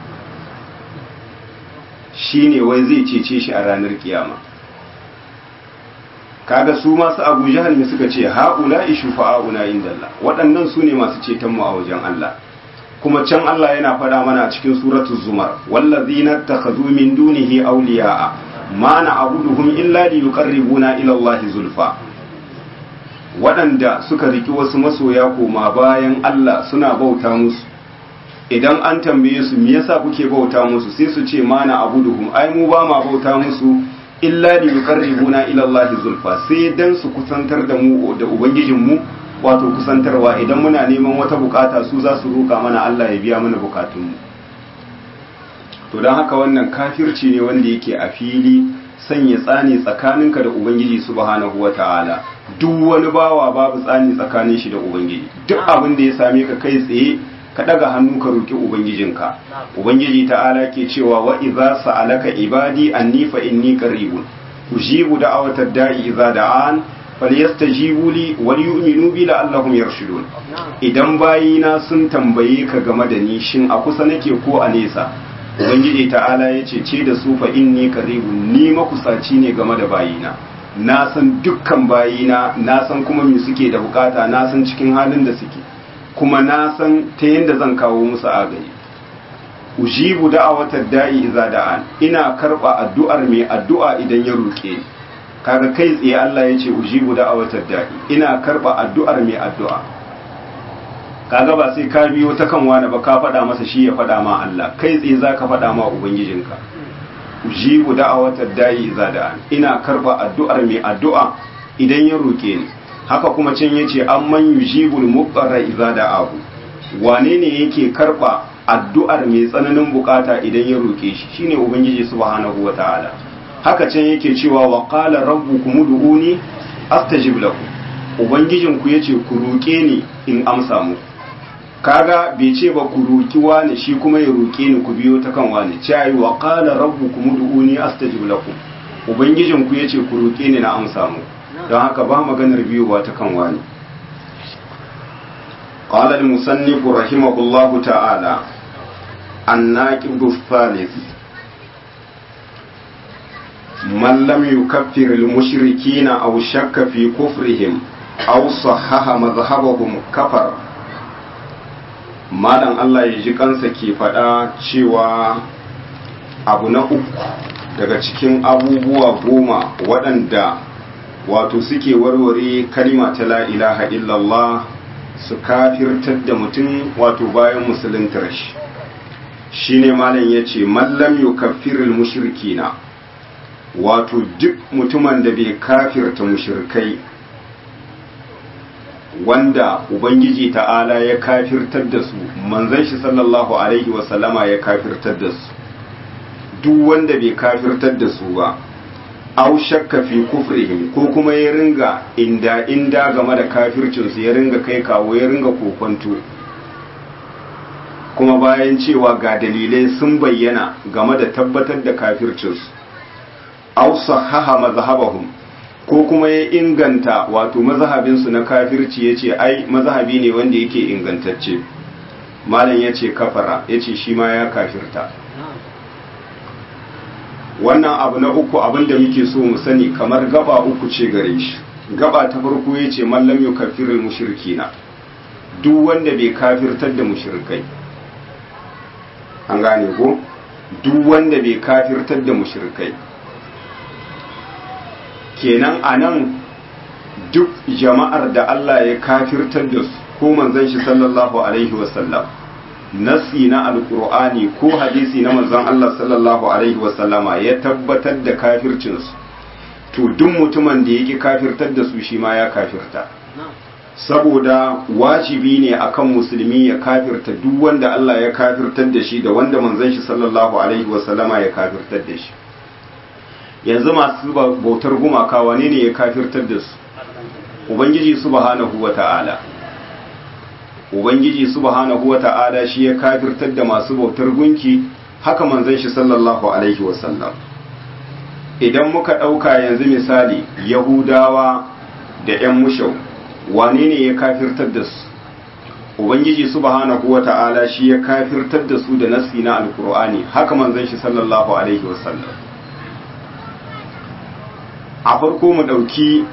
shi ne wai zai cece shi a ranar kiyama. Kaga su masu Abu Jahal ne suka ce haula ishufa'una indallah, waɗannan su ne masu ceton mu a wajen Allah. Kuma can Allah yana faɗa mana a cikin suratul Zumar, wallazina takhadhu min dunihi awliya'a ma na'buduhum illa liyuqarribuna ila Allahi zulfa. Waɗanda suka riki wasu masoya koma bayan Allah suna bauta musu, idan an tambaye su me yasa kuke bauta musu sai su ce ma na'buduhum, ai mu ba ma bauta musu illa liyuqarribuna ila Allahi zulfa, sai dan su kusantar da mu da ubangijin mu, wato kusantarwa. Idan muna neman wata bukata su za su roka mana Allah ya biya mana bukatunmu. To don haka wannan kafirci ne wanda yake a fili, sanya tsani tsakaninka da ubangiji subhanahu wata'ala. Duk wani bawa babu tsani tsakanin shi da ubangiji, duk abin da ya same ka kai tsaye ka daga hannu ka roki ubangijinka. Ubangiji ta'ala ke cewa wa idza sa'alaka ibadi anni fa inni qaribun ujibu da'awatad da'i idza da'an falyastajibu li wal yu'minu bi la'allahum yarshudun. Idan bayina sun tambaye ka game da ni, shin a kusa nake ko a nesa, ubangiji ta'ala ya ce da su fa inni qaribun, ni makusaci ne game da bayina, na san dukkan bayina, na san kuma me suke da bukata, na san cikin halin da suke, kuma na san ta yanda zan kawo musu agaji. Ujibu da'awatad da'i idza da'an, ina karba addu'ar mai addu'a idan ya roke ni. Kaga kai tsaye Allah ya ce ujibu da'awatad da'i, ina karba addu'ar mai addu'a. Kaga ba sai ka biyo ta kan wani ba ka faɗa masa shi ya faɗa ma Allah, kai tsaye za ka faɗa ma ubangijinka. Ujibu da'awatad da'i idza da'an, ina karba addu'ar mai addu'a idan ya roke ni. Haka kuma can yace amman yujibul muqtarra idza da'ahu, wane ne yake karba addu'ar mai tsananin bukata idan ya roke shi? Shine ubangiji subhanahu wataala. Haka can yake cewa wa qala rabbukum ud'uni astajib lakum, ubangijinku yace ku roke ni in amsa muku. Kaga bai ce ba ku roki wani shi kuma ya roke ni ku biyo ta kan wani, cewa wa qala rabbukum ud'uni astajib lakum, ubangijinku ya ce ku roƙe ni na amsa mu, don haka ba maganar biyowa ta kan wani. قال المصنف رحمه الله تعالى الناقض الثالث من لم يكفر المشركين أو شك في كفرهم أو صحح مذهبهم كفر. malam Allah ya ji kansa ke faɗa cewa abu na uku daga cikin abubuwa 10 waɗanda wato suke warware kalima ta la ilaha illallah su kafirtar da mutum wato bayan musuluntar shi shine malam yace mallam yukaffirul mushrikina, wato duk mutumin da bai kafirta mushrikai wanda ubangiji ta'ala ya kafirtar da su, manzon shi sallallahu alaihi wasallama ya kafirtar da su, duk wanda bai kafirtar da su ba, aw shakka fi kufrihim, ko kuma ya ringa inda game da kafircinsu, ya ringa kai kawo, ya ringa kokonto, kuma bayan cewa ga dalilai sun bayyana game da tabbatar da kafircinsu, aw sahaha mazhabahum, ko kuma ya inganta wato mazhabinsu na kafirci, ya ce ai mazhabi ne wanda yake ingantacce, malam ya ce kafara, ya ce shi ma ya kafirta. Wannan abu na uku abinda muke so mu sani, kamar gaba uku ce gare shi. Gaba ta farko ya ce mallam yukaffirul mushrikina, duk wanda bai kafirtar da mushrikai, an gane ko, duk wanda bai kafirtar da mushrikai, kenan anan duk jama'ar da Allah ya kafirtar da su ko manzon shi sallallahu alaihi wasallam, nasi na alkur'ani ko hadisi na manzon Allah sallallahu alaihi wasallama ya tabbatar da kafircinsu, to duk mutumin da yake kafirtar da su shi ma ya kafirta. Saboda wajibi ne akan musulmi ya kafirta duk wanda Allah ya kafirtar da shi da wanda manzon shi sallallahu alaihi wasallama ya kafirtar da shi. Yanzu masu bautar gumaka wane ne ya kafirtar da su? Ubangiji subhanahu wata'ala. Ubangiji subhanahu wata'ala shi ya kafirtar da masu bautar gunki, haka manzon shi sallallahu alaihi wasallam. Idan muka ɗauka yanzu misali Yahudawa da ‘yan mushau, wane ne ya kafirtar da su? Ubangiji subhanahu wata'ala shi ya kafirtar da su da nasi na alkur'ani, haka manzon shi sallallahu alaihi wasallam. A farko mu ɗauki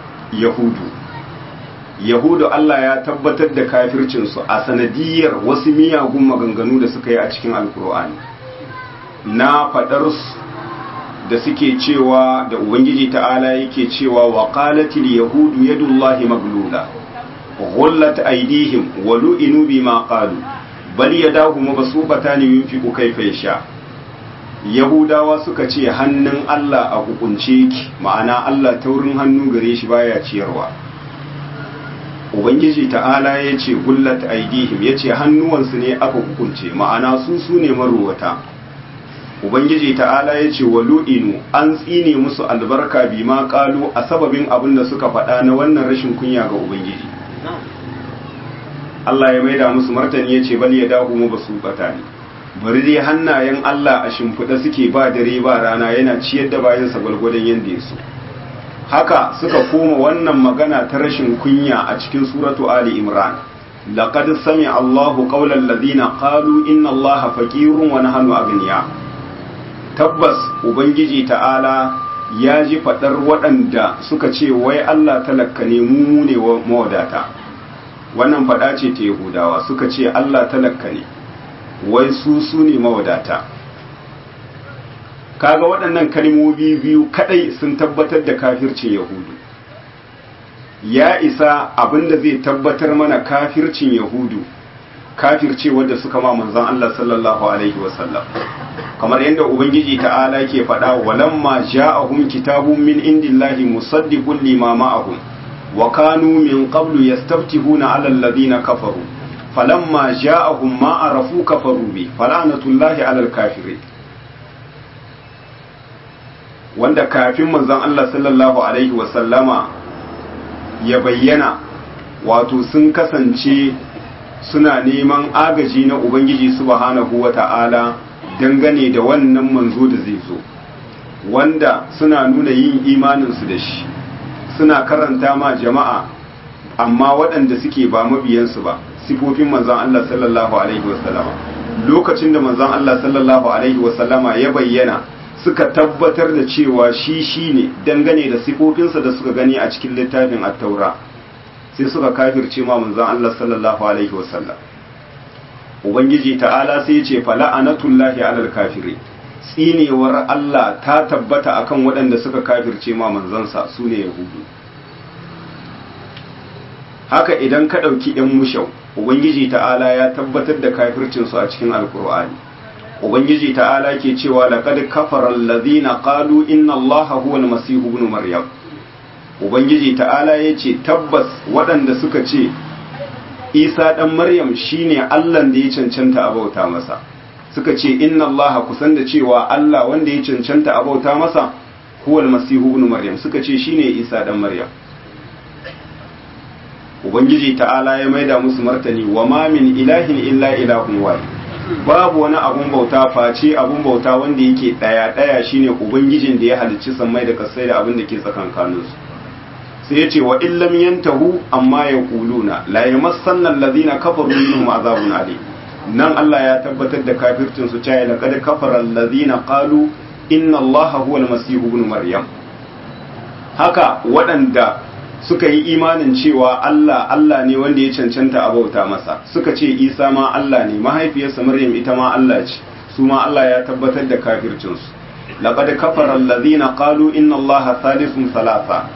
Yahudu Allah ya tabbatar da kafircinsu a sanadiyar wasu miyagun maganganu da suka yi a cikin alkur'ani na faɗarsu da suke cewa da Ubangiji ta'ala yake cewa wa qalatil yahudu yadullahi maglula ghullat aydihim wa lu'inu bima qalu bal yadahu mabsuutatan yunfiqu kayfa yasha. Yahudawa suka ce hannun Allah a hukunce yake, ma'ana Allah taurin hannu gare shi baya ciyarwa. Ubangiji ta'ala ya ce gullat aidihim, ya ce hannuwansu ne aka hukunce, ma'ana su ne maruwata. Ubangiji ta'ala ya ce wa lu'inu, an tsine musu albarka bi ma kalu a sababin abin da suka faɗa na wannan rashin kunya ga Ubangiji. Allah ya maida musu martani ya ce bal ya dahu mu basu bata ne. Bari dai hannayen Allah a shimfiɗa suke ba dare ba rana, yana ciyar da bayansa gwalgwadon yadda ya so. Haka suka koma wannan magana ta rashin kunya a cikin suratu Ali Imran. Laqad sami'a Allahu qawlan ladina qalu inna Allaha faqirun wa nahnu aghniya. Tabbas Ubangiji ta'ala ya ji fadar waɗanda suka ce wai Allah talakka ne, mu ne mawadata. Wannan fada ce ta Yahudawa, suka ce Allah talakka ne, wai su ne mawadata. Kaga waɗannan kalmomi biyu kadai sun tabbatar da kafircin Yahudu. Ya isa abinda zai tabbatar mana kafircin Yahudu, kafirce wadda suka ma manzon Allah sallallahu alaihi wasallam. Kamar yadda Ubangiji ta'ala ke faɗa, walamma ja'ahum kitabun min indillahi musaddiqun lima ma'ahum wa kanu min qablu yastaftihuna 'ala alladhina kafaru falamma ja'ahum ma arafu kafaru bi falanatullahi 'alal kafirin. Wanda kafin manzon Allah sallallahu alaihi wasallama ya bayyana, wato sun kasance suna neman agaji na Ubangiji subhanahu wata'ala dangane da wannan manzo da zai zo. wanda suna nuna yin imaninsu da shi suna karanta ma jama'a amma waɗanda suke ba mabiyansu ba sifofin manzon Allah sallallahu alaihi wasallama lokacin da manzon Allah sallallahu alaihi wasallama ya bayyana suka tabbatar da cewa shi ne dangane da sifofinsa da suka gani a cikin littafin at-taura sai suka kafirce ma manzon Allah sallallahu alaihi wasallam ubangiji ta'ala sai ya ce fala'anatullahi alal kafiri tsinewar Allah ta tabbata akan waɗanda suka kafirce ma manzansa su ne yahudu haka idan ka ɗauki ‘yan mushau ubangiji ta'ala ya tabbatar da kafircinsu a cikin alkur'ani ubangiji ta'ala ke cewa laqad kafara allazina qalu inna allaha huwa almasih ibn maryam ubangiji ta'ala yace tabbas waɗanda suka ce isa dan maryam shine Allah da ya cancanta a bauta masa suka ce inna allaha kusan da cewa Allah wanda ya cancanta a bauta masa huwa almasih ibn maryam suka ce shine isa dan maryam ubangiji ta'ala ya maida musu martani wa ma min ilahin illa ilahun wahid babu wani abun bauta face abun bauta wanda yake daya shine ubangijin da ya halicci sammai da kasai da abin da ke tsakankanin su sai yace wa illam yantahu amma yaquluna la yamassanna alladhina kafaru minhum azabun alim nan Allah ya tabbatar da kafircin su cewa laqad kafara alladhina qalu inna allaha huwa almasih ibn maryam haka waɗanda suka yi imanin cewa Allah ne wanda ya cancanta a bauta masa suka ce Isa ma Allah ne mahaifiyarsa Maryam ita ma Allah ce su ma Allah ya tabbatar da kafircinsu laqad kafara allazina qalu inna Allaha thalithu thalatha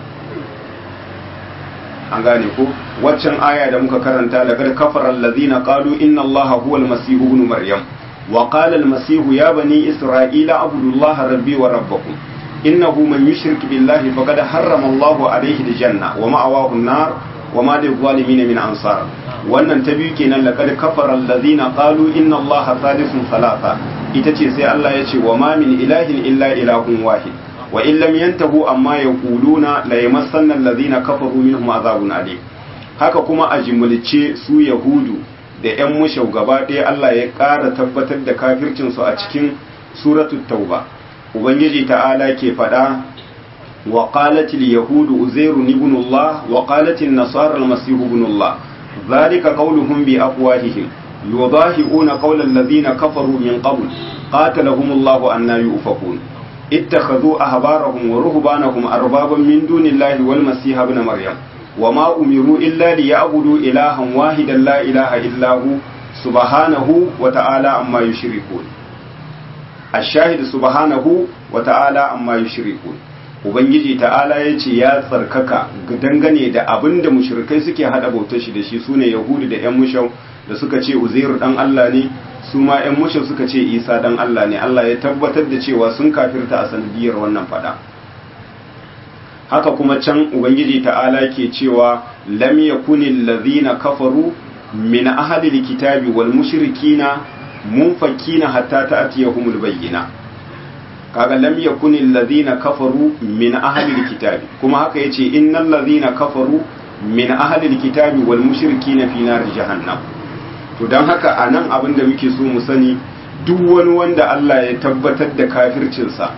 an gane ko waccan aya da muka karanta laqad kafara allazina qalu inna Allaha huwa al-masih ibn Maryam wa qala al-masih ya bani isra'ila abudullaha rabbi wa rabbakum إنه من يشرك بالله فقد حرم الله عليه الجنة ومأواه النار وما للظالمين من أنصار wannan ta biyu kenan laqad kafara allazina qalu inna allaha thalithu thalatha ita ce sai Allah ya ce wa ma min ilahin illa ilahun wahid wa in lam yantahu amma yaquluna la yamassanna allazina kafaru minhum azabun alim haka kuma a jimulce su yahudu da ƴan mushau gaba ɗaya Allah ya ƙara tabbatar da kafircin su a cikin suratul tauba ubangiji ta'ala ke fada wa qalatil yahudu uzairu ibn Allah wa qalatil nasara al-masih ibn Allah dhalika qawluhum bi afwahihim yudahi'una qawla alladhina kafaru min qabl qatalahum Allah anna yufakun ittakhadhu ahbarahum wa ruhbanahum arbaban min dunillahi wal masih ibn maryam wama umiru illa liya'budu ilahan wahidan la ilaha illa hu subhanahu wa ta'ala amma yushrikun الشاهد سبحانه وتعالى amma yushrikun ubangiji ta'ala yace ya tsarkaka dangane da abinda mushrikai suke hada bautar shi da shi sune yahudu da ƴan mushau da suka ce uzairu dan Allah ne su ma ƴan mushau suka ce isa dan Allah ne Allah ya tabbatar da cewa sun kafirta a sanadiyar wannan fada haka kuma can ubangiji ta'ala ke cewa lam yakunil ladhina kafaru min ahli alkitabi wal mushrikina munfakina hatta ta'tiyahumul bayyina kaga lam yakunil ladhina kafaru min ahli alkitabi kuma haka yace innal ladhina kafaru min ahli alkitabi wal mushrikina fi nar jahannam to dan haka anan abin da muke so mu sani duk wani wanda Allah ya tabbatar da kafircin sa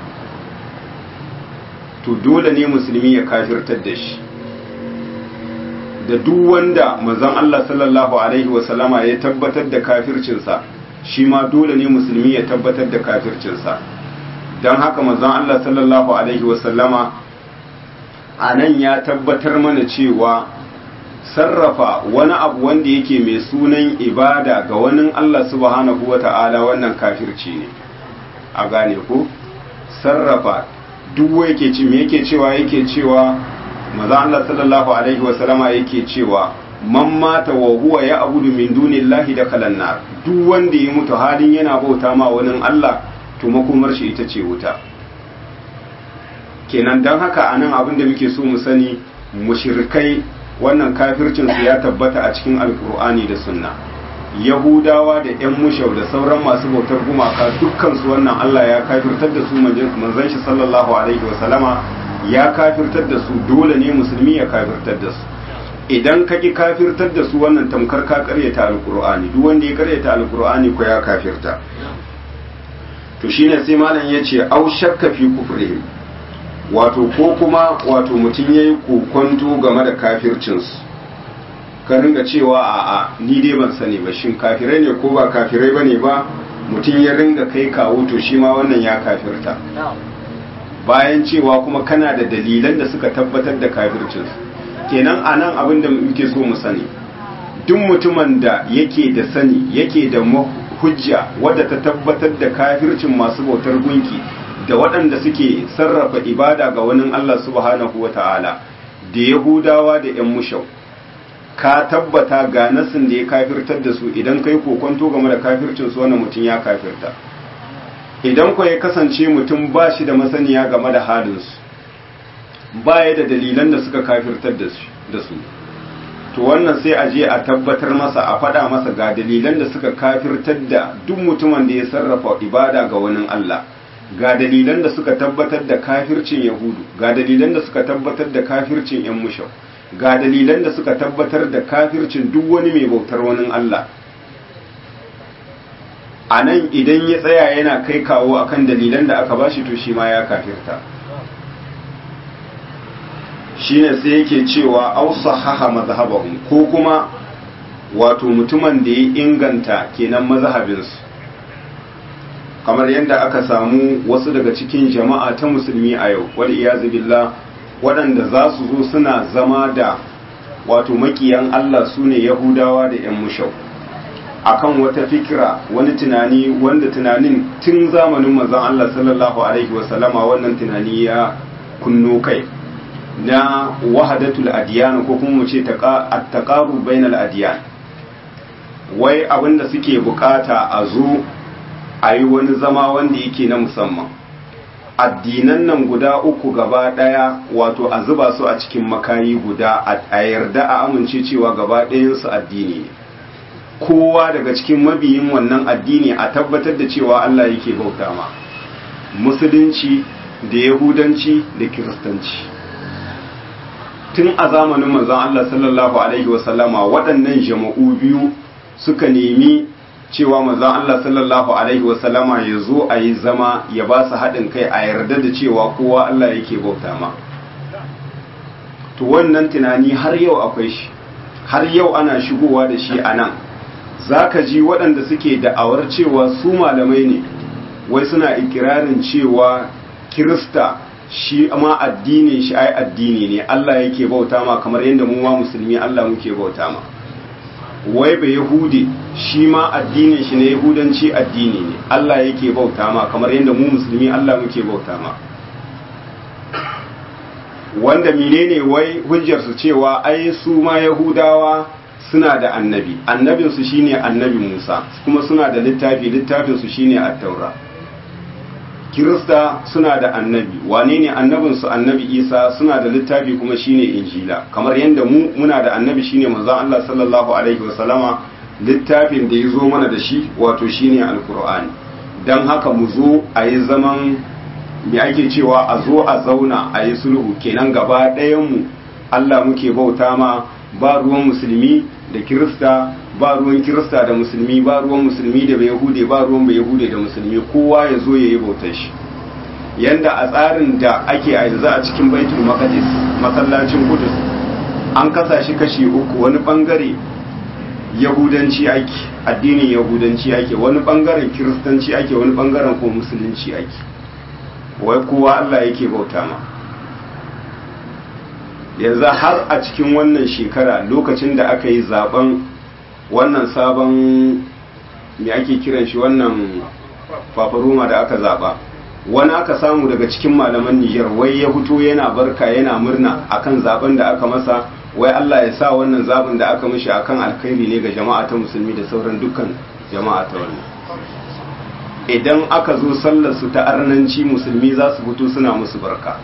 to dole ne musulmi ya kafirtar da shi da duk wanda manzon Allah sallallahu alaihi wasallama ya tabbatar da kafircin sa shi ma dole ne musulmi ya tabbatar da kafircinsa don haka manzon Allah sallallahu alaihi wasallama a nan ya tabbatar mana cewa sarrafa wani abu wanda yake mai sunan ibada ga wani Allah subhanahu wa ta'ala wannan kafirci ne a gane ko sarrafa duk yake cewa manzon Allah sallallahu alaihi wasallama yake cewa man mata wa huwa ya abudu min dunillahi da kalannar duk wanda ya mutu halin yana bauta ma wani Allah to makomar shi ita ce wuta kenan dan haka anan abin da muke so mu sani mushrikai wannan kafircin su ya tabbata a cikin alkur'ani da sunna yahudawa da ƴan mushau da sauran masu bautar gumaka dukkan su wannan Allah ya kafirtar da su manzon shi sallallahu alaihi wasallama ya kafirtar da su dole ne musulmi ya kafirtar da su idan ka ki kafirtar da su wannan tamkar ka karyata alkur'ani duk wanda ya karyata alkur'ani ko ya kafirta to shine sai malam yace au shakka fi kufrihim, wato ko kuma wato mutum yayi kokonto game da kafircinsu, ka ringa cewa a'a ni dai ban sani ba shin kafirai ne ko ba kafirai bane ba, mutum ya ringa kai kawo, to shi ma wannan ya kafirta, bayan cewa kuma kana da dalilan da suka tabbatar da kafircinsu. Kenan anan abin da muke so mu sani, duk mutumin da yake da sani yake da hujja wadda ta tabbatar da kafircin masu bautar gunki da waɗanda suke sarrafa ibada ga wani Allah subhanahu wata'ala da Yahudawa da ‘yan mushau, ka tabbata ga nasin da ya kafirtar da su, idan kai kokonto game da kafircinsu wannan mutum ya kafirta. Idan ko ya kasance mutum ba shi da masaniya game da halinsu, ba ya da dalilan da suka kafirtar da su, to wannan sai a je a tabbatar masa, a faɗa masa ga dalilan da suka kafirtar da duk mutumin da ya sarrafa ibada ga wani Allah, ga dalilan da suka tabbatar da kafircin Yahudu, ga dalilan da suka tabbatar da kafircin ‘yan mushau, ga dalilan da suka tabbatar da kafircin duk wani mai bautar wani Allah. A nan idan ya tsaya yana kai kawo akan dalilan da aka bashi, to shi ma ya kafirta. Shine sai yake cewa au sahaha mazhabahum, ko kuma wato mutumin da ya inganta kenan mazhabinsu, kamar yadda aka samu wasu daga cikin jama'a ta musulmi a yau, wal iyazu billah, waɗanda za su zo suna zama da wato makiyan Allah su ne Yahudawa da ‘yan mushau, akan wata fikira, wani tunani wanda tunanin tun zamanin manzon Allah sallallahu alaihi wasallama wannan tunani ya kunno kai na wahadatul adiyan, ko kuma mu ce at-taqarrub bainal adiyan. Wai abinda suke bukata a zo a yi wani zama wanda yake na musamman, addinan nan guda uku gaba daya wato a zuba su a cikin makayi guda, a yarda a amince cewa gaba ɗayansu addini ne, kowa daga cikin mabiyin wannan addini a tabbatar da cewa Allah yake bauta ma, musulunci da yahudanci da kiristanci. Tun a zamanin manzon Allah sallallahu alaihi wasallama waɗannan jama'u biyu suka nemi cewa manzon Allah sallallahu alaihi wasallama ya zo a yi zama ya ba su haɗin kai, a yarda da cewa kowa Allah yake bauta ma. To wannan tunani har yau akwai shi, har yau ana shigowa da shi a nan. Za ka ji waɗanda suke da'awar cewa su malamai ne, wai suna ikirarin cewa Kirista shi ma addinin shi ai addini ne, Allah yake bauta ma kamar yadda mu ma musulmi Allah muke bauta ma. Wai ba Yahudi shi ma addinin shi ne Yahudanci addini ne, Allah yake bauta ma kamar yadda mu musulmi Allah muke bauta ma. Wanda menene wai hujjar su cewa ai su ma Yahudawa suna da annabi, annabinsu shine annabi Musa, kuma suna da littafinsu shine at-Taura. Kirista suna da annabi, wane ne annabinsu? Annabi Isa, suna da littafi kuma shine Injila, kamar yadda muna da annabi shine manzon Allah sallallahu alaihi wasallama, littafin da ya zo mana da shi wato shine Alkur'ani. Dan haka mu zo a yi zaman, me ake cewa, a zo a zauna a yi sulhu, kenan gaba ɗayan mu Allah muke bauta ma, ba ruwan musulmi da Kirista, ba ruwan Kirista da musulmi, ba ruwan musulmi da Bayahude, ba ruwan Bayahude da musulmi, kowa ya zo ya yi bautar shi. Yanda a tsarin da ake a yanzu a cikin Baitul Maqdis, masallacin Qudus, an kasa shi kashi uku, wani bangare Yahudanci ake, addinin Yahudanci ake, wani bangaren Kiristanci ake, wani bangaren ko Musulunci ake. Wai kowa Allah yake bauta ma. Yanzu har a cikin wannan shekara, lokacin da aka yi zaben wannan sabon, me ake kiran shi, wannan fafaroma da aka zaba, wani aka samu daga cikin malaman Nijar wai ya fito yana barka yana murna akan zaben da aka masa, wai Allah ya sa wannan zaben da aka mishi akan alkhairi ne ga jama'a ta musulmi da sauran dukkan jama'a ta wannan. Idan aka zo sallar su ta arnanci, musulmi za su fito suna musu barka.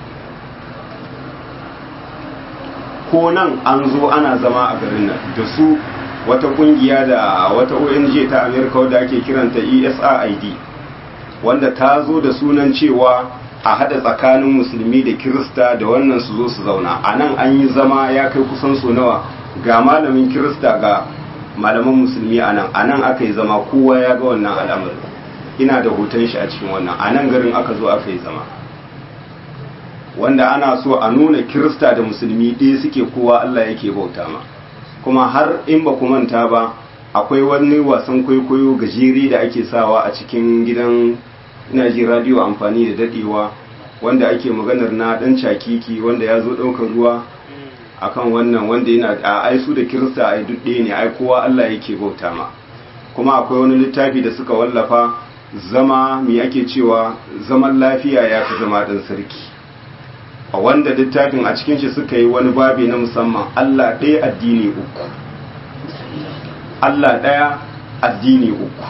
Ko nan an zo ana zama a garin nan da su wata kungiya da wata ONG ta Amerika wadda ake kiranta ESRID, wanda ta zo da sunan cewa a hada tsakanin musulmi da Kirista da wannan su zo su zauna. A nan an yi zama ya kai kusan so nawa, ga malamin Kirista ga malaman musulmi a nan aka yi zama, kowa ya ga wannan al'amari. ina da hoton shi a cikin wannan, a nan garin aka zo aka yi zama, wanda ana so a nuna kirista da musulmi ɗaya suke, kowa Allah yake bauta ma. Kuma har in ba ku manta ba, akwai wani wasan kwaikwayo gajeri da ake sawa a cikin gidan, ina ji radiyo amfani da dadewa, wanda ake maganar na dan cakiki wanda ya zo ɗaukar ruwa akan wannan, wanda yana a aisu da kirista ai duk ɗaya ne, ai kowa Allah yake bauta ma. Kuma akwai wani littafi da suka wallafa, zama me ake cewa zaman lafiya ya fi zama ɗan sarki, a wanda littafin a cikin shi suka yi wani babi na musamman, Allah ɗaya addini uku, Allah ɗaya addini uku,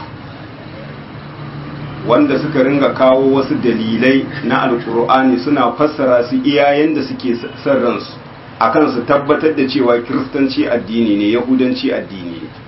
wanda suka ringa kawo wasu dalilai na alkur'ani suna fassara su iyayen da suke son ransu akan su tabbatar da cewa kiristanci addini ne, yahudanci addini ne.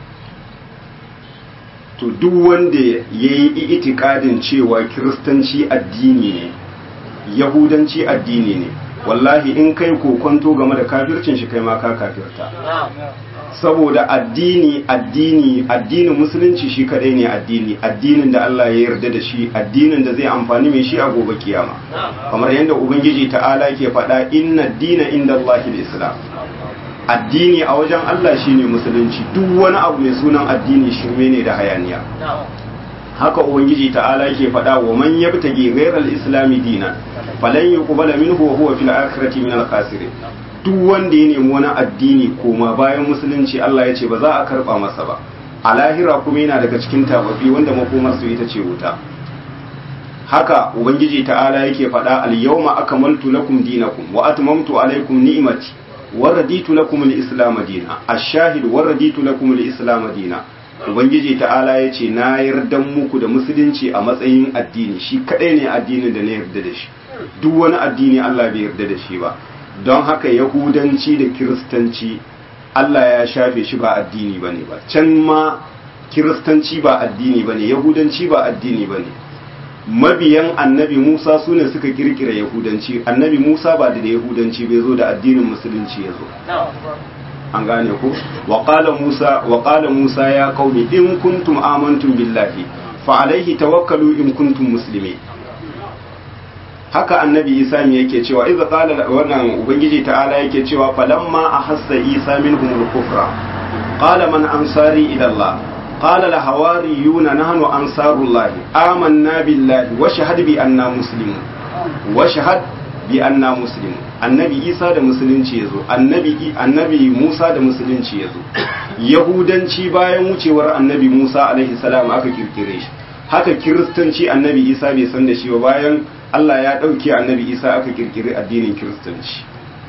To duk wanda ya yi itikadin cewa kiristanci addini ne, yahudanci addini ne, wallahi in kai kokonto game da kafircin shi kai ma ka kafirta. Saboda addinin musulunci shi kadai ne addinin da Allah ya yarda da shi, addinin da zai amfani mai shi a gobe kiyama, kamar yadda ubangiji ta'ala ke faɗa, inna dina inda Allahil Islam, addini a wajen Allah shine musulunci, duk wani abu mai sunan addini shirme ne da hayaniya. Haka ubangiji ta'ala ke faɗa, wa man yabtagi ghayral islami dinan falan yuqbala minhu wa huwa fil akhirati minal khasirin. Duk wanda ya nemi wani addini koma bayan musulunci, Allah ya ce ba za a karba masa ba, a lahira kuma yana daga cikin tababbi wanda makomar su ita ce wuta. Haka ubangiji ta'ala yake faɗa, al-yawma akmaltu lakum dinakum wa atmamtu alaykum ni'mati wa raditu lakum al-islam dinan. Ash-shahid wa raditu lakum al-islam dinan. Ubangiji ta'ala ya ce na yarda muku da musulunci a matsayin addini, shi kadai ne addinin da na yarda da shi, duk wani addini Allah bai yarda da shi ba. Don haka yahudanci da kiristanci Allah ya shafe shi, ba addini bane ba. Can ma kiristanci ba addini bane, yahudanci ba addini bane. Mabiyan annabi Musa su ne suka kirkira yahudanci, annabi Musa ba da yahudanci bai zo, da addinin musulunci ya zo. An gane ku? wa qala Musa ya qaumi in kuntum amantum billahi fa alaihi tawakkalu in kuntum muslimin. Haka annabi Isa ne yake cewa, idza qala, wannan ubangiji ta'ala yake cewa, falamma ahassa Isa minhum al-kufra qala man ansari ila Allah qala la hawariyuna nahnu ansarullah amanna billahi wa shahad bi anna muslimun, wa shahad bi anna muslimun. Annabi Isa da musulunci yazo, annabi Musa da musulunci yazo. Yahudanci bayan wucewar annabi Musa alaihi salam aka kirkire shi. Haka kiristanci annabi Isa bai san da shi ba, bayan Allah ya ɗauke annabi Isa aka kirkiri addinin kiristanci.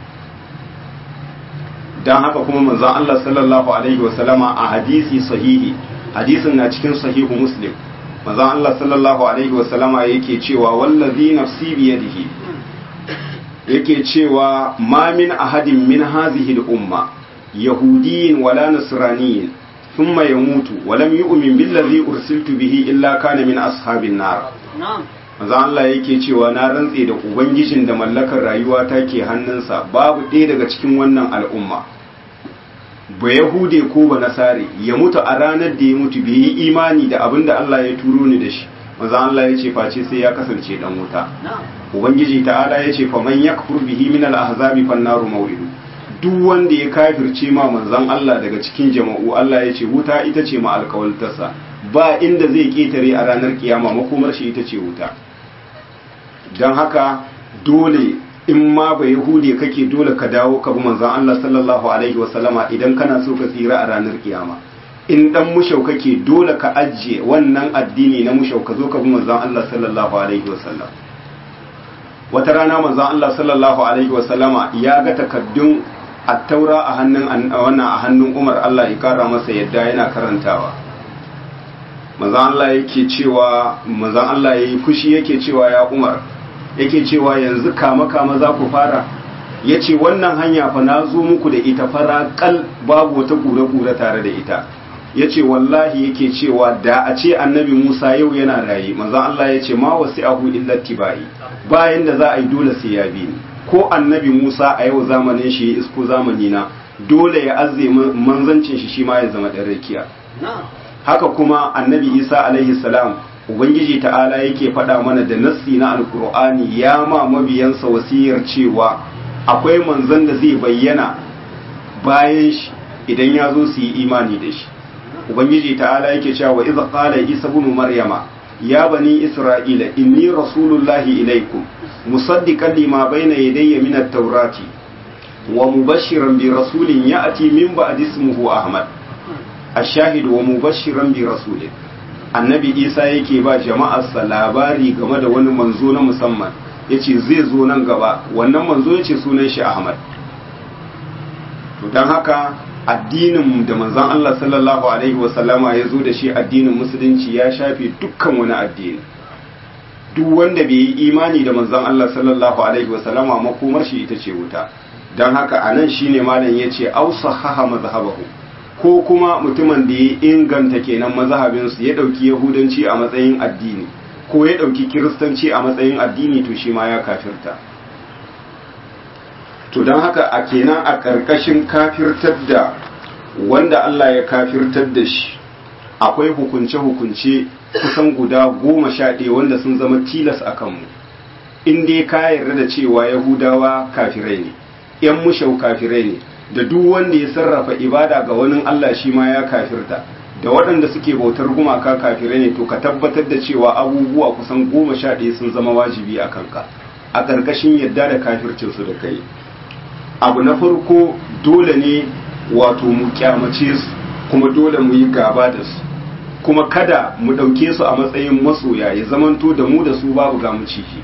Don haka kuma manzon Allah sallallahu alaihi wasallama a hadisi sahihi, hadisin na cikin sahihu Muslim, manzon Allah sallallahu alaihi wasallama yake cewa, wallazi nafsi biyadihi, yake cewa ma min ahadin min hadhihi al-umma yahudiyyin wala nasraniyyin thumma yamutu wa lam yu'min billazi ursiltu bihi illa kana min ashabin nar. Manzo Allah yake cewa na rantse da ubangijin da mallakar rayuwa ta ke hannunsa, babu ɗaya daga cikin wannan al'umma, ba yahude ko ba nasare, ya mutu a ranar da ya mutu bai yi imani da abin da Allah ya turo ni da shi. Manzo Allah ya ce face sai ya kasance dan wuta. Ubangiji ta'ala ya ce faman yakfur bihi min al-ahzabi fan-naru maw'idu. Duk wanda ya kafirce ma manzon Allah daga cikin jama'u, Allah ya ce wuta ita ce ma alƙawaltarsa, ba inda zai ketare a ranar kiyama, makomar shi ita ce wuta. Don haka dole in ma ba yahudi kake, dole ka dawo ka bi manzon Allah sallallahu alaihi wasallama idan kana so ka tsira a ranar kiyama. In dan mushau kake, dole ka ajiye wannan addini na mushau ka zo ka bi manzon Allah sallallahu alaihi wasallam. Wata rana manzon Allah sallallahu alaihi wasallama ya ga takaddun at-taura a hannun Umar, Allah ya kara masa yadda yana karantawa. Manzon Allah yake cewa, manzon Allah yayi fushi yake cewa, ya Umar, yake cewa yanzu kama za ku fara. Yace wannan hanya fa na zo muku da ita fara kal, babu wata kura tare da ita. Yace wallahi yake cewa da a ce annabi Musa yau yana raye, manzon Allah yace ma wasi'ahu illa tibai, bayan da za a yi dole sai ya bi ni. Ko annabi Musa a yau zamanin shi ya isko zamani na, dole ya azze manzancin shi ma ya zama dan rakiya. Haka kuma annabi Isa alaihi salam ubangiji ta'ala yake faɗa mana da nassi na alkur'ani ya ma mabiyansa wasiyar cewa akwai manzon da zai bayyana bayan shi idan ya zo su yi imani da shi. ubangiji ta'ala yake cewa wa idza qala isa ibn maryama ya bani isra'ila inni rasulullahi ilaykum musaddiqan lima bayna yadayya min at-taurati wa mubashiran bi rasulin ya'ti min ba'di ismihi ahmad. ash-shahid wa mubashiran bi rasulin, annabi isa yake ba jama'arsa labari game da wani manzo na musamman, yace zai zo nan gaba, wannan manzo yace sunan shi ahmad. to dan haka addinin da manzon Allah sallallahu alaihi wasallama ya zo da shi, addinin musulunci ya shafe dukkan wani addini. duk wanda bai yi imani da manzon Allah sallallahu alaihi wasallama makomar shi ita ce wuta. dan haka anan shine malam yace ausahaha mazhabahu, ko kuma mutumin da ya inganta kenan mazhabinsu ya dauki yahudanci a matsayin addini ko ya dauki kiristanci a matsayin addini, to shi ma ya kafirta. to don haka a kenan a ƙarƙashin kafirtar da wanda Allah ya kafirtar da shi akwai hukunce-hukunce kusan guda 11 wanda sun zama tilas a kanmu. in dai ka yarda da cewa yahudawa kafirai ne, 'yan mushau kafirai ne, da duk wanda ya sarrafa ibada ga wani Allah shi ma ya kafirta, da waɗanda suke bautar gumaka kafirai ne, to ka tabbatar da cewa abubuwa kusan 11 sun zama wajibi a kanka a ƙarƙashin yadda da kafircinsu da kai. abu na farko, dole ne wato mu kyamace su, kuma dole mu yi gaba da su, kuma kada mu ɗauke su a matsayin masoya, ya zamanto da mu da su babu gamu ciki,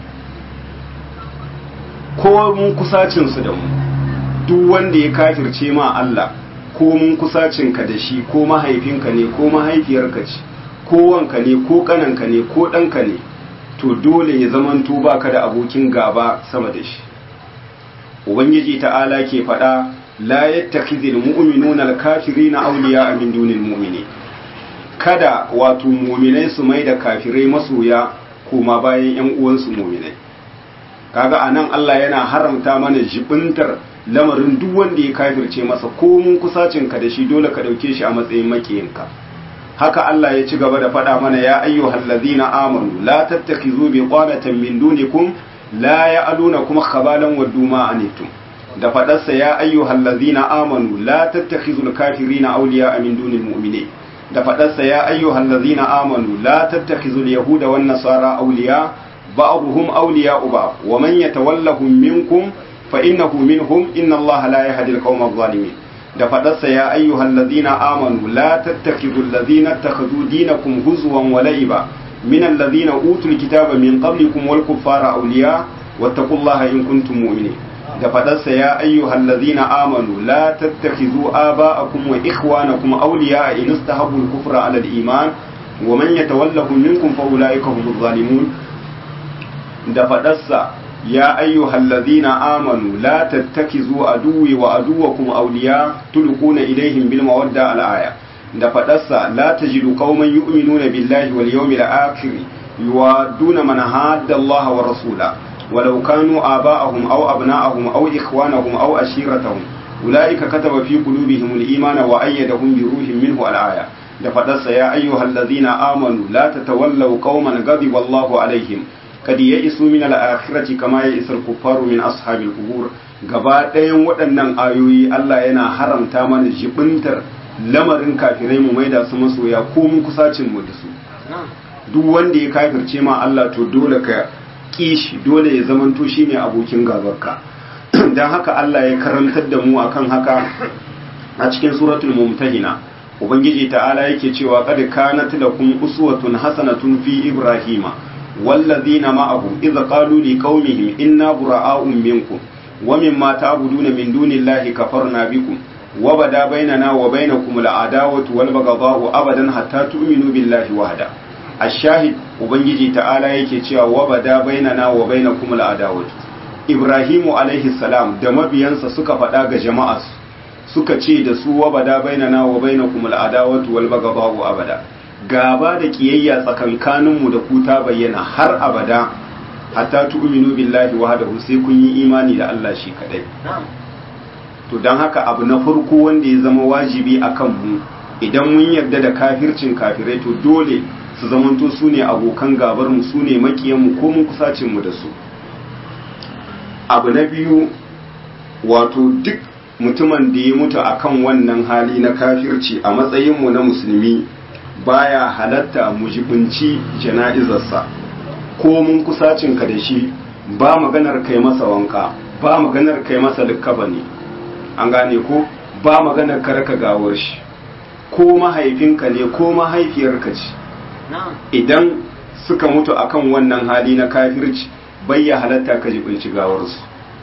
ko mun kusacinsu da mu. duk wanda ya kafirce ma Allah, ko mun kusacinka da shi, ko mahaifinka ne ko mahaifiyarka ce, ko wanka ne ko kananka ne ko ɗanka ne, to dole ya zamanto baka da abokin gaba sama da shi. ubangiji ta'ala ke faɗa la yattakhidhul mu'minuna al-kafirina awliya'a min dunil mu'minin, kada wato mu'minai su mai da kafirai masoya kuma bayan ƴan uwansu mu'minai. kaga anan Allah yana haramta mana jibintar lamarin duk wanda ya kafirce masa, ko mun kusacin ka da shi dole ka dauke shi a matsayin makiyinka. haka Allah ya ci gaba da faɗa mana ya ayyuhallazina amanu la tattakhizu biqanatan min dunikum la ya'lunakum khabalan waddu ma anittum, da fadarsa ya ayyuhal ladzina amanu la tattakhizul kafirina awliya'a min dunil mu'minin, da fadarsa ya ayyuhal ladzina amanu la tattakhizul yahuda wan nasara awliya ba'dhum awliya'u ba'd wa man yatawallahum minkum fa innahu minhum inna allaha la yahdi al-qawma adh-dhalimin, da fadarsa ya ayyuhal ladzina amanu la tattakhizul ladzina ittakhadhu dinakum huzwan wa la'iba من الذين أوتوا الكتاب من قبلكم والكفار أولياء واتقوا الله إن كنتم مؤمنين. دفدس يا أيها الذين آمنوا لا تتخذوا آباءكم وإخوانكم أولياء إن استحبوا الكفر على الإيمان ومن يتولهم منكم فأولئك هم الظالمون. دفدس يا أيها الذين آمنوا لا تتخذوا عدوي وعدوكم أولياء تلقون إليهم بالمودة الآية. da fadarsa la tajidu qauman yu'minuna billahi wal yawmil akhir yuwadduna man hadda Allah wa rasula walau kanu aba'ahum aw abna'ahum aw ikhwanahum aw ashiratahum ulaika kataba fi qulubihim al-imana wa ayyadahum bi ruhin minhu al-aya. da fadarsa ya ayyuhallazina amanu la tatawallaw qauman ghadiba Allahu alaihim kad ya'isu min al-akhirati kama ya'isa al-kuffaru min ashabil qubur. gaba ɗayan waɗannan ayoyi Allah yana haramta mana jibintar lamarin kafirai mu maida su masoya ko mun kusacin mu da su. duk wanda ya kafirce ma Allah to dole ka kishi, dole ya zamanto shine abokin gabarka. dan haka Allah ya karantar da mu akan haka a cikin suratul mumtahina. ubangiji ta'ala yake cewa qad kanat lakum uswatun hasanatun fi ibrahima wallazina ma'ahu idza qalu liqaumihim inna bura'a'un minkum wa mimma ta'buduna min dunillahi kafarna bikum وبدا بيننا وبينكم العداوة والبغضاء أبدا حتى تؤمنوا بالله وحده. الشاهد ubangiji ta'ala yake cewa wabada bainana wa bainakum al'adawah. Ibrahimu alaihi salam da mabiyansa suka faɗa ga jama'a suka ce da su wabada bainana wa bainakum al'adawah wal baghdha'u abada. gaba da kiyayya tsakankanin mu da ku ta bayyana har abada hatta tu'minu billahi wahdahu, sai kun yi imani da Allah shi kadai. to don haka abu na farko wanda ya zama wajibi a kanmu idan mun yarda da kafircin kafirai, to dole su zamanto su ne abokan gabarmu, su ne makiyanmu ko mun kusacinmu da su. Abu na biyu, wato duk mutumin da ya mutu akan wannan hali na kafirci a matsayinmu na musulmi baya halatta mu jibinci jana'izarsa ko mun kusacinka da shi, ba maganar kai masa wanka, ba maganar kai masa likkafani, an gane ko, ba maganar karka gawar shi, ko mahaifinka ne ko mahaifiyarka ce, idan suka mutu akan wannan hali na kafirci bai ya halatta ka jibinci gawarsu.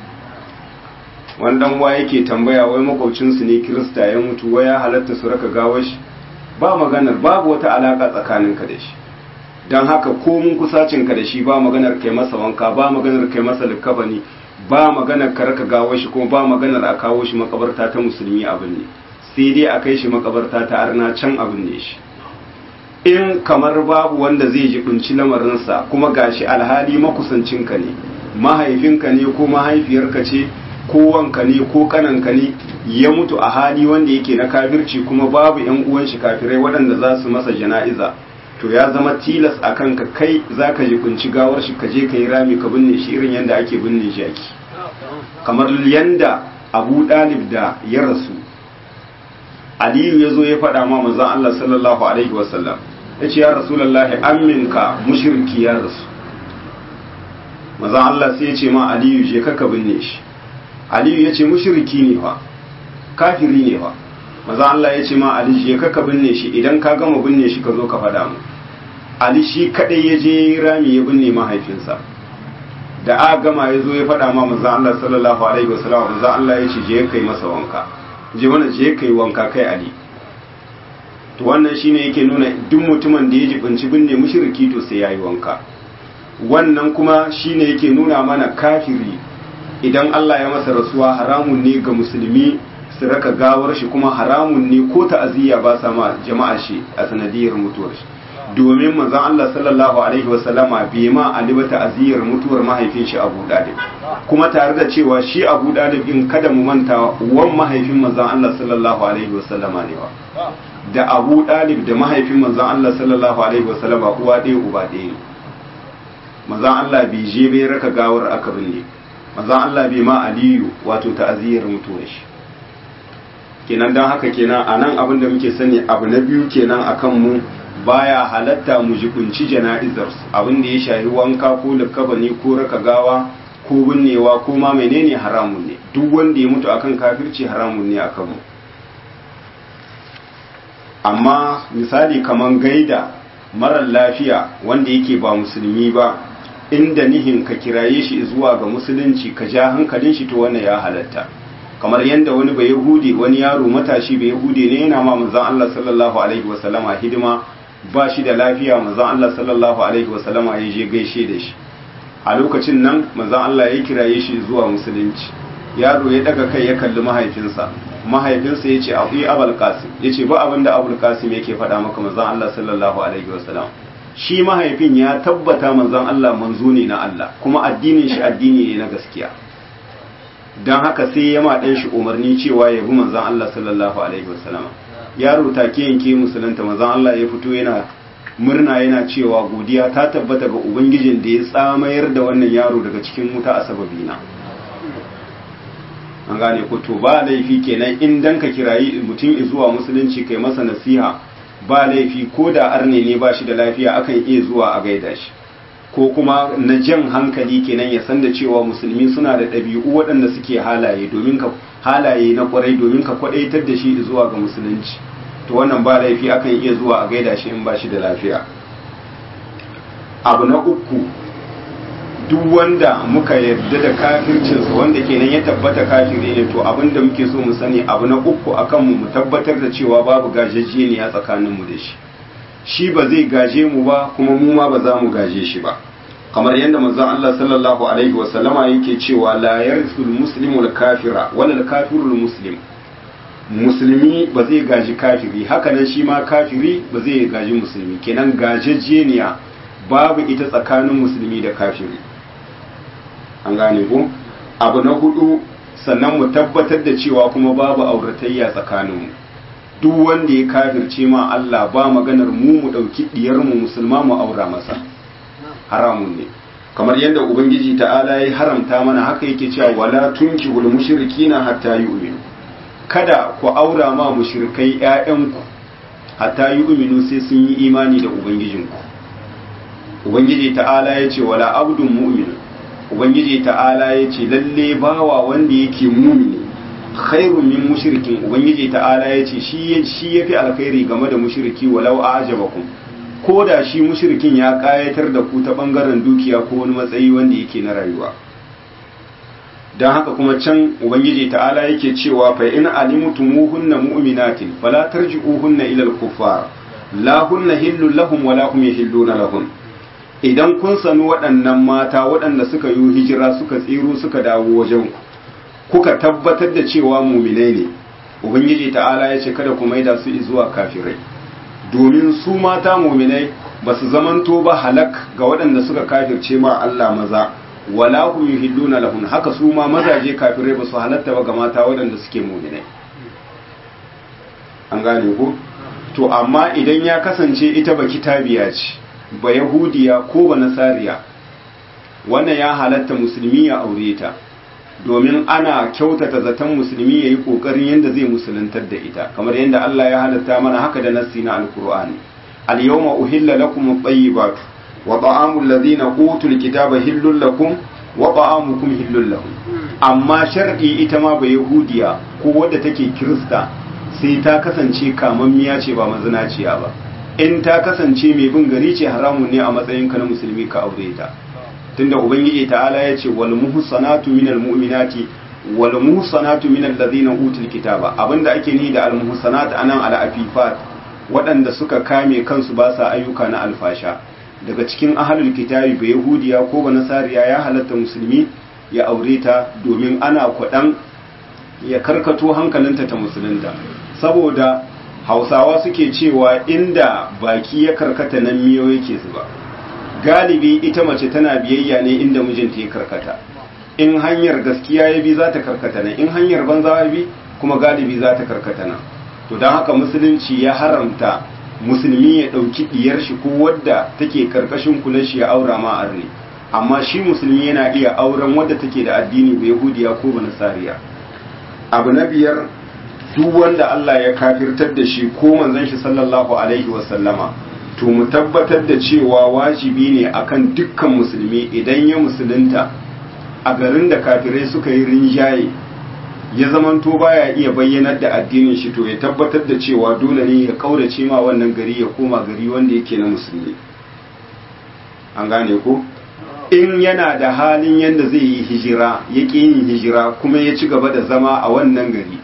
wannan wa yake tambaya wai makwabcinsu ne kirista ya mutu wai ya halatta su raka gawar shi, ba maganar, babu wata alaka tsakaninka da shi. don haka ko mun kusacinka da shi ba maganar kai masa wanka, ba maganar kai masa likafani, ba maganar ka raka gawar shi, kuma ba maganar a kawo shi makabarta ta musulmi abin ne, sai dai a kai shi makabarta ta arna can abin ne shi. in kamar babu wanda zai jibinci lamarinsa kuma gashi alhali makusancinka ne, mahaifinka ne ko mahaifiyarka ce ko wanka ne ko kananka ne ya mutu a hali wanda yake na kafirci kuma babu yan uwan shi kafirai waɗanda za su masa jana'iza, to ya zama tilas a kanka kai za ka jibinci gawar shi, ka je ka yi rami ka binne shi irin yadda ake binne jaki, kamar yadda Abu Dalib da ya rasu Aliyu ya zo ya faɗa ma manzon Allah sallallahu alaihi wasallam, ya ce ya Rasulullahi amminka mushriki ya rasu. manzon Allah sai ya ce ma Aliyu je ka binne shi. Aliyu ya ce mushriki ne fa, kafiri ne fa. manzon Allah ya ce ma Ali je ka binne shi, idan ka gama binne shi ka zo ka faɗa mu. Ali shi kadai ya je rami ya binne mahaifinsa. Da aka gama ya zo ya faɗa ma manzon Allah sallallahu alaihi wasallam, manzon Allah ya ce je kai masa wanka, je kai wanka kai Ali. to wannan shine yake nuna duk mutumin da ya jibinci binne mushriki to sai yayi wanka. wannan kuma shine yake nuna mana kafiri idan Allah ya masa rasuwa haramun ne ga musulmi su raka gawar shi, kuma haramun ne ko ta'aziyya ba sa ma jama'a shi a sanadiyar mutuwar shi, domin manzon Allah sallallahu alaihi wasallama bai ma Ali ba ta'aziyyar mutuwar mahaifin shi Abu Dalib, kuma tare da cewa shi Abu Dalib in kada mu manta wan mahaifin manzon Allah sallallahu alaihi wasallama ne wa da Abu Dalib da mahaifin manzon Allah sallallahu alaihi wasallama uwa ɗaya uba ɗaya ne. manzon Allah bai je bai raka gawar aka binne, manzon Allah bai ma Aliyu wato ta'aziyyar mutuwar shi. kenan dan haka kenan anan abin da muke sani abu na biyu kenan akan mu, baya halatta mu jibinci jana'izar abin da ya shahi wanka ko likabani ko raka gawa ko binnewa ko ma menene haramun ne, duk wanda ya mutu akan kafirci haramun ne akan mu. amma misali kaman gaida marar lafiya wanda yake ba musulmi ba, inda nihin ka kiraye shi zuwa ga musulunci ka ja hankalin shi, to wannan ya halatta. kamar yadda wani bai yahudi, wani yaro matashi bai yahudi ne yana ma manzon Allah sallallahu alaihi wasallama hidima, ba shi da lafiya, manzon Allah sallallahu alaihi wasallama ya je gaishe da shi. a lokacin nan manzon Allah ya kiraye shi zuwa musulunci. yaro ya daga kai ya kalli mahaifinsa ya ce abu abul qasim, ya ce ba abinda abul qasim yake faɗa maka manzon Allah sallallahu alaihi wasallam. shi mahaifin ya tabbata manzon Allah manzo ne na Allah, kuma addinin shi addini ne na gaskiya, don haka sai ya ma ɗan shi umarni cewa ya bi manzon Allah sallallahu alaihi wasallam. yaro take yanke musulunta, manzon Allah ya fito yana murna yana cewa godiya ta tabbata ga ubangijin da ya tsamayar da wannan yaro daga cikin wuta a sababina. an gane ko, to ba laifi kenan in dan ka kirayi mutum zuwa musulunci kai masa nasiha, ba laifi ko da arne ne ba shi da lafiya akan iya zuwa a gaida shi, ko kuma na jan hankali kenan ya san da cewa musulmi suna da ɗabi'u waɗanda suke halaye na kwarai domin ka kwadaitar da shi zuwa ga musulunci, to wannan ba laifi akan iya zuwa a gaida shi in ba shi da lafiya. abu na uku, duk wanda muka yarda da kafircinsa wanda kenan ya tabbata kafiri ne, to abinda muke so mu sani abu na uku akan mu tabbatar da cewa babu gajejjeniya tsakaninmu da shi. shi ba zai gaje mu ba kuma mu ma ba za mu gaje shi ba, kamar yadda manzon Allah sallallahu alaihi wasallama yake cewa la yarsul muslimu al-kafira wala al-kafiru al-muslim. musulmi ba zai gaji kafiri, haka nan shi ma kafiri ba zai gaji musulmi, kenan gajejjeniya babu ita tsakanin musulmi da kafiri. an gane ko. abu na hudu, sannan mu tabbatar da cewa kuma babu auratayya tsakaninmu, duk wanda ya kafirce ma Allah ba maganar mu dauki diyar mu musulma mu aura masa, haramun ne. Kamar yadda ubangiji ta'ala ya haramta mana haka yake cewa wala tunkihul mushrikina hatta yu'minu, kada ku aura ma mushrikai ƴaƴanku hatta yu'minu sai sun yi imani da ubangijinku. Ubangiji ta'ala ya ce wala abdun mu'min, ubangiji ta'ala ya ce lalle bawa wanda yake mumini khairun min mushrikin, ubangiji ta'ala ya ce shi yafi alkhairi game da mushriki walau a'jabakum, ko da shi mushrikin ya kayatar da ku ta bangaren dukiya ko wani matsayi wanda yake na rayuwa. don haka kuma can ubangiji ta'ala yake cewa fa in alimtumuhunna mu'minatin fala tarji'uhunna ila al-kuffar la hunna hillun lahum wa la hum yahilluna lahun. Idan kun sanu waɗannan mata waɗanda suka yi hijira suka tsiro suka dawo wajen ku, kuka tabbatar da cewa mu'minai ne, ubangiji ta'ala ya ce kada ku maida su zuwa kafirai, domin su mata mu'minai ba su zamanto ba halak ga waɗanda suka kafirce ma Allah maza, wala hum yuhilluna lahun, haka su ma mazaje kafirai ba su halatta ba ga mata waɗanda suke mu'minai. An gane ku? To amma idan ya kasance ita ba kitabiya ce, ba yahudiya ko ba nasariya, wannan ya halatta musulmi ya aure ta, domin ana kyautata zaton musulmi ya yi ƙoƙarin yadda zai musuluntar da ita, kamar yadda Allah ya halatta mana haka da nassi na alkur'ani. al-yawma uhilla lakum at-tayyibatu wa ta'amul ladhina utul kitaba hillul lakum wa ta'amukum hillul lahum. Amma shar'i ita ma ba yahudiya ko wadda take kirista sai ta kasance kamammiya ce ba mazinaciya ba. In ta kasance mai bin gari ce haramun ne a matsayin ka na musulmi ka aure ta. Tunda ubangiji ta'ala ya ce wal muhsanatu minal mu'minati wal muhsanatu minal ladhina utul kitaba, abinda ake ni da al muhsanat anan al afifat, waɗanda suka kame kansu ba sa ayyuka na alfasha daga cikin ahlul kitabi ba yahudiya ko ba nasariya ya halatta musulmi ya aure ta, domin ana kwaɗan ya karkato hankalinta ta musulunta. Saboda hausawa suke cewa inda baki ya karkata nan miyo yake zuba. Galibi ita mace tana biyayya ne inda mijinta ya karkata. In hanyar gaskiya ya bi za ta karkata nan, in hanyar banza ya bi kuma galibi za ta karkata nan. To don haka musulunci ya haramta musulmi ya ɗauki ɗiyar shi ko wadda take karkashin kulan shi ya aura ma arne, amma shi musulmi yana iya auren wadda take da addini ba yahudiya ko ba nasariya. Abu na biyar, duk wanda Allah ya kafirtar da shi ko manzon shi sallallahu alaihi wasallama, to mu tabbatar da cewa wajibi ne akan dukkan musulmi idan ya musulunta a garin da kafirai suka yi rinjaye ya zamanto baya iya bayyanar da addinin shi, to ya tabbatar da cewa dole ne ya kaurace ma wannan gari ya koma gari wanda yake na musulmi. An gane ko? In yana da halin yadda zai yi hijira ya ƙi yin hijira kuma ya ci gaba da zama a wannan gari,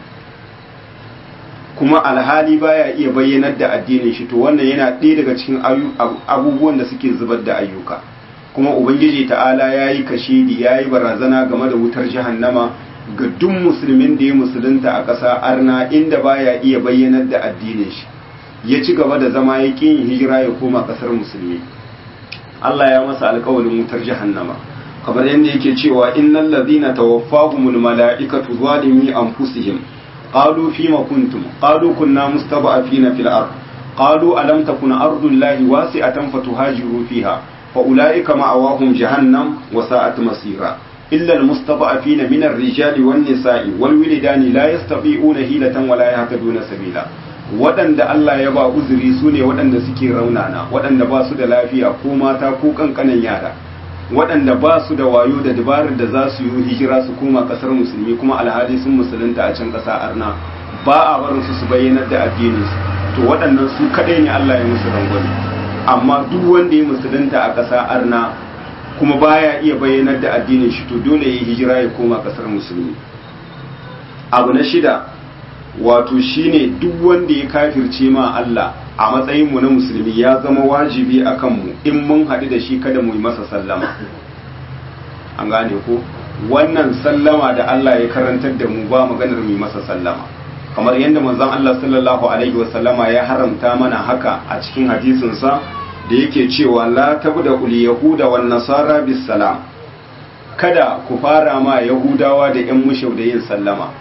kuma alhali baya iya bayyanar da addinin shi, to wannan yana ɗaya daga cikin abubuwan da suke zubar da ayyuka. Kuma ubangiji ta'ala ya yi kashidi, ya yi barazana game da wutar jahannama ga duk musulmin da ya musulunta a ƙasa arna inda baya iya bayyanar da addinin shi, ya ci gaba da zama ya ƙi yin hijira ya koma ƙasar musulmi. Allah ya masa alƙawarin wutar jahannama, kamar yadda yake cewa innal ladhina tawaffahumul mala'ikatu zalimi anfusihim qalu fima kuntum qalu kunna mustada'afina fil ard qalu alam takun ardullahi wasi'atan fatuhajiru fiha fa ulaika ma'awahum jahannam wa sa'at masira illa almustada'afina min ar-rijali wan nisa'i wal wilidani la yastati'una hilatan wa la yahtaduna sabila. Waɗanda Allah ya ba uzuri su ne waɗanda suke raunana, waɗanda ba su da lafiya ko mata ko ƙanƙanan yara, waɗanda ba su da wayo da dabarar da za su yi hijira su koma ƙasar musulmi kuma alhali sun musulunta a can ƙasa arna, ba a barin su bayyanar da addininsu. To waɗannan su kaɗai ne Allah ya musu rangwame. Amma duk wanda ya musulunta a ƙasa arna kuma baya iya bayyanar da addinin shi, to dole ya yi hijira ya koma ƙasar musulmi. Abu na shida, wato shine duk wanda ya kafirce ma Allah a matsayinmu na musulmi ya zama wajibi a kanmu in mun haɗu da shi kada mu yi masa sallama. An gane ko? Wannan sallama da Allah ya karantar da mu ba maganar mu yi masa sallama, kamar yadda manzon Allah sallallahu alaihi wasallama ya haramta mana haka a cikin hadisinsa da yake cewa la tabda ul yahuda wan nasara bis salam, kada ku fara ma yahudawa da yan mushau da yin sallama.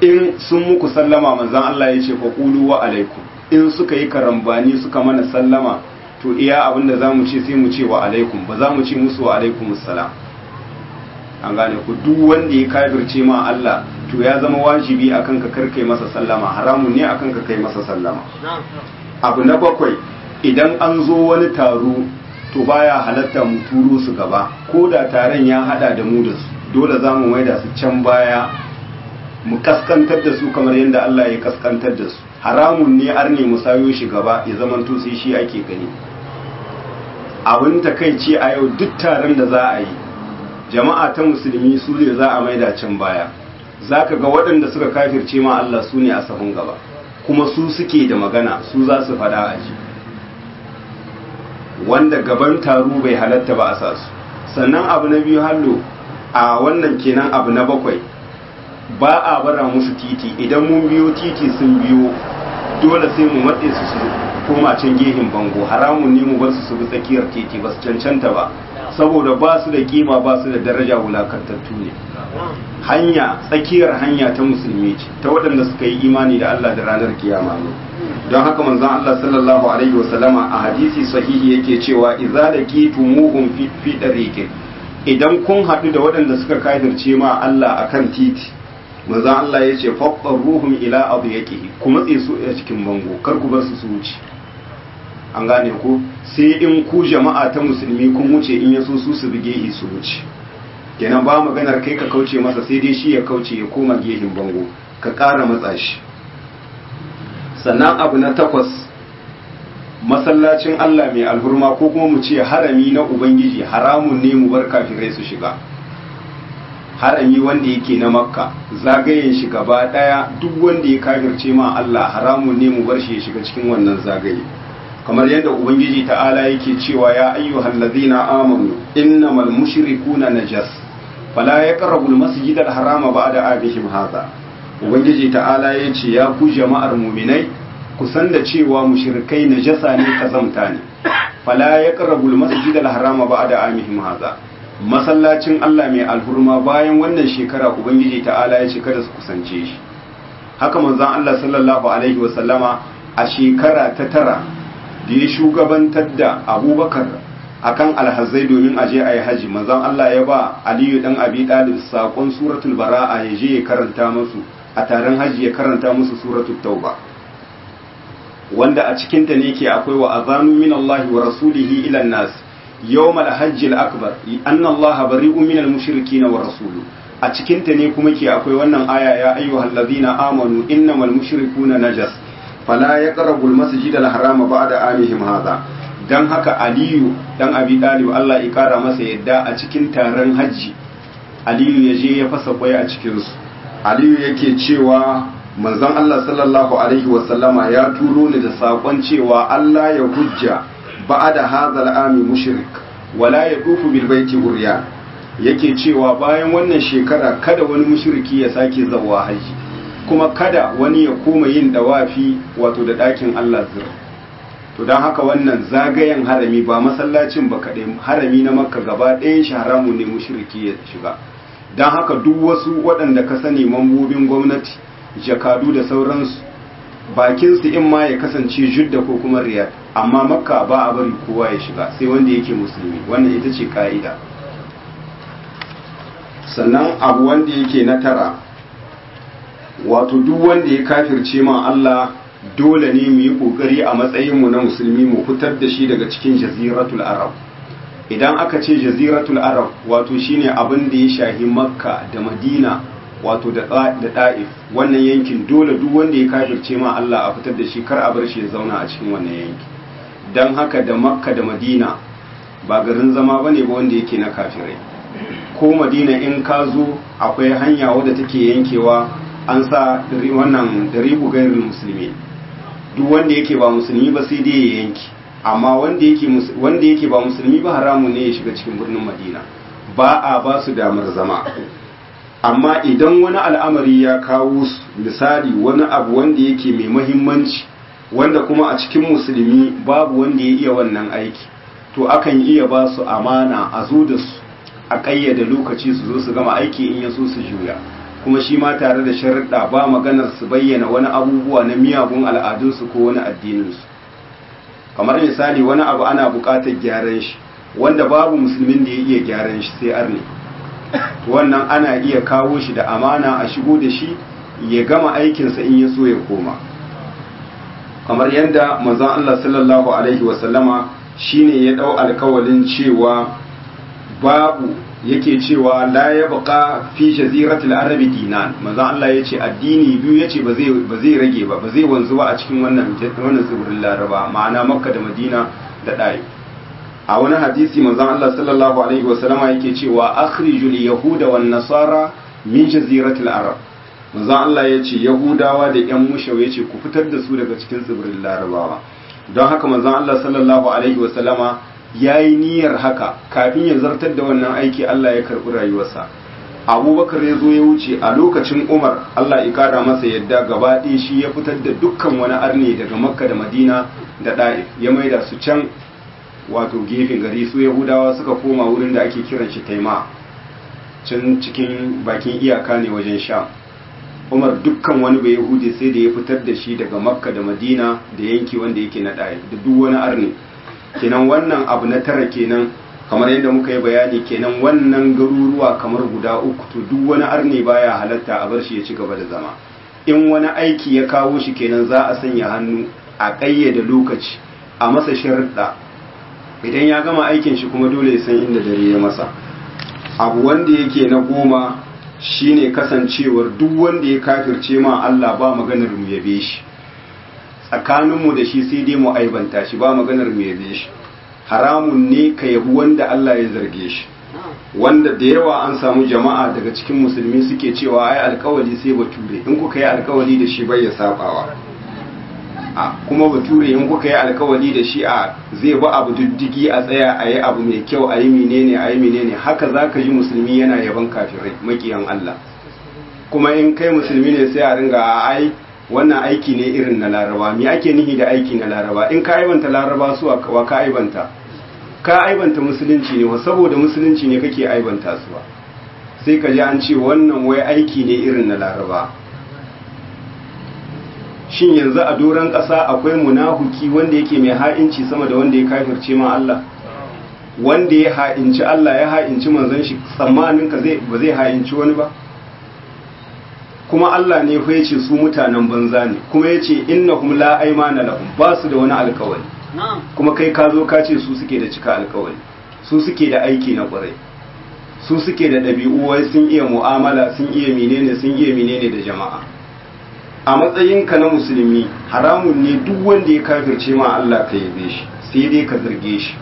in sun muku sallama manzon Allah ya ce fa qulu wa alaikum, in suka yi karambani suka mana sallama to iya abinda zamu ce sai mu ce wa alaikum, ba za mu ce musu wa alaikumus salam. an gane ku, duk wanda ya kafirce ma Allah to ya zama wajibi akan ka karkai masa sallama, haramun ne akan ka kai masa sallama. Abu na bakwai, idan an zo wani taro to baya halatta mu turo su gaba, ko da taron ya hada da mu da su, dole za mu maida su can baya mu kaskantar da su kamar yadda Allah ya kaskantar da su. Haramun ne arne mu sayo shi gaba ya zaman to sai shi ake gani. Abin takaici a yau duk taron da za a yi, jama'a ta musulmi su ne za a maida can baya. Zaka ga waɗanda suka kafirce ma Allah su ne a sahun gaba, kuma su suke da magana, su za su fada a ji. Wanda gaban taro bai halatta ba a sa su. Sannan abu na biyu hallo, a wannan kenan abu na bakwai, ba a bara musu titi. Idan mun biyo titi sun biyo, dole sai mu matse su koma can gehin bango. Haramun ne mu bar su bi tsakiyar titi, ba su cancanta ba, saboda ba su da kima, ba su da daraja, wulakantattu ne. Hanya, tsakiyar hanya ta musulmi ce, ta waɗanda suka yi imani da Allah da ranar kiyama ne. Don haka manzon Allah sallallahu alaihi wasallama a hadisi sahihi yake cewa idza laqitumuhum fi dariqin, idan kun haɗu da waɗanda suka kafirce ma Allah akan titi, manzon Allah ya ce faqruhum ila adyaqihi, ku matse su a cikin bango, kar ku bar su wuce. An gane ku, sai in ku jama'a ta musulmi kun wuce, in yaso su bige su wuce. Kenan ba maganar kai ka kauce masa, sai dai shi ya kauce ya koma gehin bango, ka ƙara matsa shi. Sannan abu na takwas, masallacin Allah mai alhurma ko kuma mu ce harami na Ubangiji, haramun ne mu bar kafirai su shiga. Harami wanda yake na Makka, zagayen shi gaba daya, duk wanda ya kafirce ma Allah haramun ne mu bar shi ya shiga cikin wannan zagaye. Kamar yadda Ubangiji ta'ala yake cewa ya ayyuhal ladzina amanu innamal mushrikuna najas fala yaqrabu al-masjidal harama ba'da abihim hadha. Ubangiji ta'ala ya ce ya ku jama'ar muminai, ku san da cewa mushrikai najasa ne, kazamta ne. Fala yaqrabu al-masjidal harama ba'da amihim hadha. Masallacin Allah mai alhurma bayan wannan shekara Ubangiji ta'ala ya ce kada su kusance shi. Haka manzon Allah sallallahu alaihi wa sallama a shekara ta tara da ya shugabantar da Abubakar akan alhazai domin aje ayi haji, manzon Allah ya ba Aliyu dan Abi Talib sakon suratul Bara'a ya je ya karanta musu a taron haji, ya karanta musu suratul Tauba, wanda a cikin ta ne ke akwai wa azanu min Allah wa rasulihi ila nas yawmal hajjil akbar anna Allah bari'un minal mushrikeen wa rasuluhu. A cikin ta ne kuma ke akwai wannan aya ya ayyuhal ladina amanu innamal mushrikuuna najas fala yaqrabu al-masjidal harama ba'da amihim hadha. Dan haka Aliyu dan Abi Talib Allah ya kara masa yadda a cikin taron haji Aliyu ya je ya fasa kwai a cikin su. Aliyu yake cewa manzon Allah sallallahu alaihi wasallama ya turo ni da sakon cewa Allah ya hujja ba'da hadha al-ami mushrik wala yadufu bil baiti uryan. Yake cewa bayan wannan shekara kada wani mushriki ya sake zawa haji, kuma kada wani ya koma yin dawafi wato da ɗakin Allah zir. To don haka wannan zagayen harami ba masallacin ba kaɗai, harami na Makka gaba ɗayan shi haramu ne mushriki ya shiga. Don haka duk wasu waɗanda ka sani mambobin gwamnati, jakadu da sauransu, bakinsu in ma ya kasance Judda ko kuma Riyadh, amma Makka ba a bari kowa ya shiga sai wanda yake musulmi. Wannan ita ce ka'ida. Sannan abu wanda yake na tara, wato duk wanda ya kafirce ma Allah dole ne mu yi kokari a matsayinmu na musulmi mu fitar da shi daga cikin jaziratul arab. Idan aka ce jaziratul arab wato shine abin da ya shahi Makka da Madina wato da Ta'if, wannan yankin dole duk wanda ya kafirce ma Allah a fitar da shi, kar a bar shi ya zauna a cikin wannan yanki. Dan haka da Makka da Madina ba garin zama bane ba wanda yake na kafirai. Ko Madina in ka zo akwai hanya wadda take yankewa, an sa wannan daribu gairin musulmi, duk wanda yake ba musulmi ba sai dai ya yanki, amma wanda yake ba musulmi ba haramun ne ya shiga cikin birnin Madina, ba a ba su damar zama. Amma idan wani al'amari ya kawo su, misali wani abu wanda yake mai muhimmanci wanda kuma a cikin musulmi babu wanda ya iya wannan aiki, to akan iya ba su amana a zo da su a ƙayyade lokaci su zo su gama aiki, in ya so su juya. kuma shi ma tare da sharuɗa ba maganar su bayyana wani abubuwa na miyagun al'adunsu ko wani addininsu. Kamar misali wani abu ana buƙatar gyaran shi wanda babu musulmin da ya iya gyaran shi sai arne, wannan ana iya kawo shi da amana a shigo da shi ya gama aikinsa in ya so ya koma. Kamar yadda manzon Allah sallallahu alaihi wasallama shine ya dau alkawalin cewa babu yake cewa la yabqa fi jaziratil arabi dinan, manzon Allah yace addini biyu yace ba zai rage ba zai wanzu ba a cikin wannan tsibirin Laraba, ma'ana Makka da Madina da Daif. A wani hadisi manzon Allah sallallahu alaihi wasallama yake cewa akhrijul yahuda wan nasara min jaziratil arab, manzon Allah yace Yahudawa da ƴan mushau yace ku fitar da su daga cikin tsibirin Larabawa. Don haka manzon Allah sallallahu alaihi wasallama yayi niyyar haka kafin ya zartar da wannan aiki Allah ya karbi rayuwarsa. Abubakar ya zo ya wuce a lokacin Umar, Allah ya kara masa yadda gaba ɗaya shi ya fitar da dukkan wani arne daga Makka da Madina da Daif, ya maida su can wato gefen gari, su Yahudawa suka koma wurin da ake kiran shi Taima, can cikin bakin iyaka ne wajen Sham. Umar dukkan wani bai Yahudi sai da ya fitar da shi daga Makka da Madina da yanki wanda yake na Daif da duk wani arne. Kenan wannan abu na tara kenan, kamar yadda muka yi bayani, kenan wannan garuruwa kamar guda uku to duk wani arne baya halatta a bar shi ya ci gaba da zama. In wani aiki ya kawo shi kenan za a sanya hannu a ƙayyade lokaci a masa sharuɗa, idan ya gama aikin shi kuma dole ya san inda dare ya masa. Abu wanda yake na goma shine kasancewar duk wanda ya kafirce ma Allah ba maganar mu yabe shi, tsakaninmu da shi sai dai mu aibanta shi, ba maganar mu yabe shi. Haramun ne ka yabi wanda Allah ya zarge shi, wanda da yawa an samu jama'a daga cikin musulmi suke cewa ai alkawali sai bature, in kuka yi alkawali da shi bai ya sabawa. Kuma bature in kuka yi alkawali da shi zai ba abu diddigi a tsaya a yi abu mai kyau, a yi menene, haka za ka ji musulmi yana yaban kafirai makiyan Allah. Kuma in kai musulmi ne sai a ringa ai wannan aiki ne irin na Laraba. Me ake nihi da aiki na Laraba? In ka aibanta Laraba su wa ka aibanta? Ka aibanta musulunci ne, saboda musulunci ne kake aibanta su ba. Sai ka ji an ce wannan wai aiki ne irin na Laraba. Shin yanzu a doron ƙasa akwai munafuki wanda yake mai ha'inci sama da wanda ya kafirce ma Allah? Wanda ya ha'inci Allah ya ha'inci manzon shi, tsammanin ka ba zai ha'inci wani ba? Kuma Allah ne fa yace su mutanen banza ne, kuma yace innahum la aymana lahum, ba su da wani alkawari. Kuma kai ka zo ka ce su suke da cika alkawari, su suke da aiki na ƙwarai, su suke da ɗabi'u, wai sun iya mu'amala, sun iya menene da jama'a. A matsayinka na musulmi haramun ne duk wanda ya kafirce ma Allah ka yabe shi, sai dai ka zarge shi.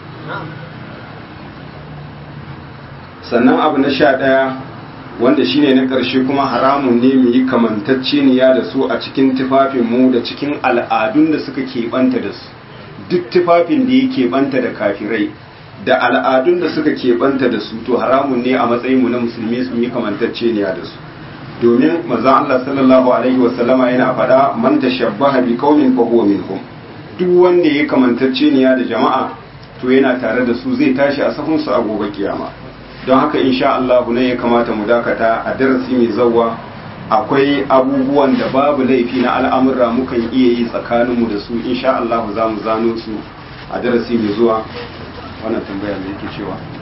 Sannan abu na 11 wanda shine na ƙarshe, kuma haramun ne mu yi kamantacceniya da su a cikin tufafinmu da cikin al'adun da suka keɓanta da su. Duk tufafin da ya keɓanta da kafirai da al'adun da suka keɓanta da su to haramun ne a matsayinmu na musulmi su yi kamantacceniya da su. Domin manzon Allah sallallahu alaihi wasallama yana faɗa, man tashabbaha bi qaumin fa huwa minhum. Duk wanda ya kamantacceniya da jama'a to yana tare da su, zai tashi a sahun su a gobe kiyama. Don haka insha Allah ne ya kamata mu dakata a darasi mai zawwa. Akwai abubuwan da babu laifi na al'amura mukan iya yi tsakaninmu da su, insha Allah za mu zano su a darasi mai zuwa. Wannan tambaya ne yake cewa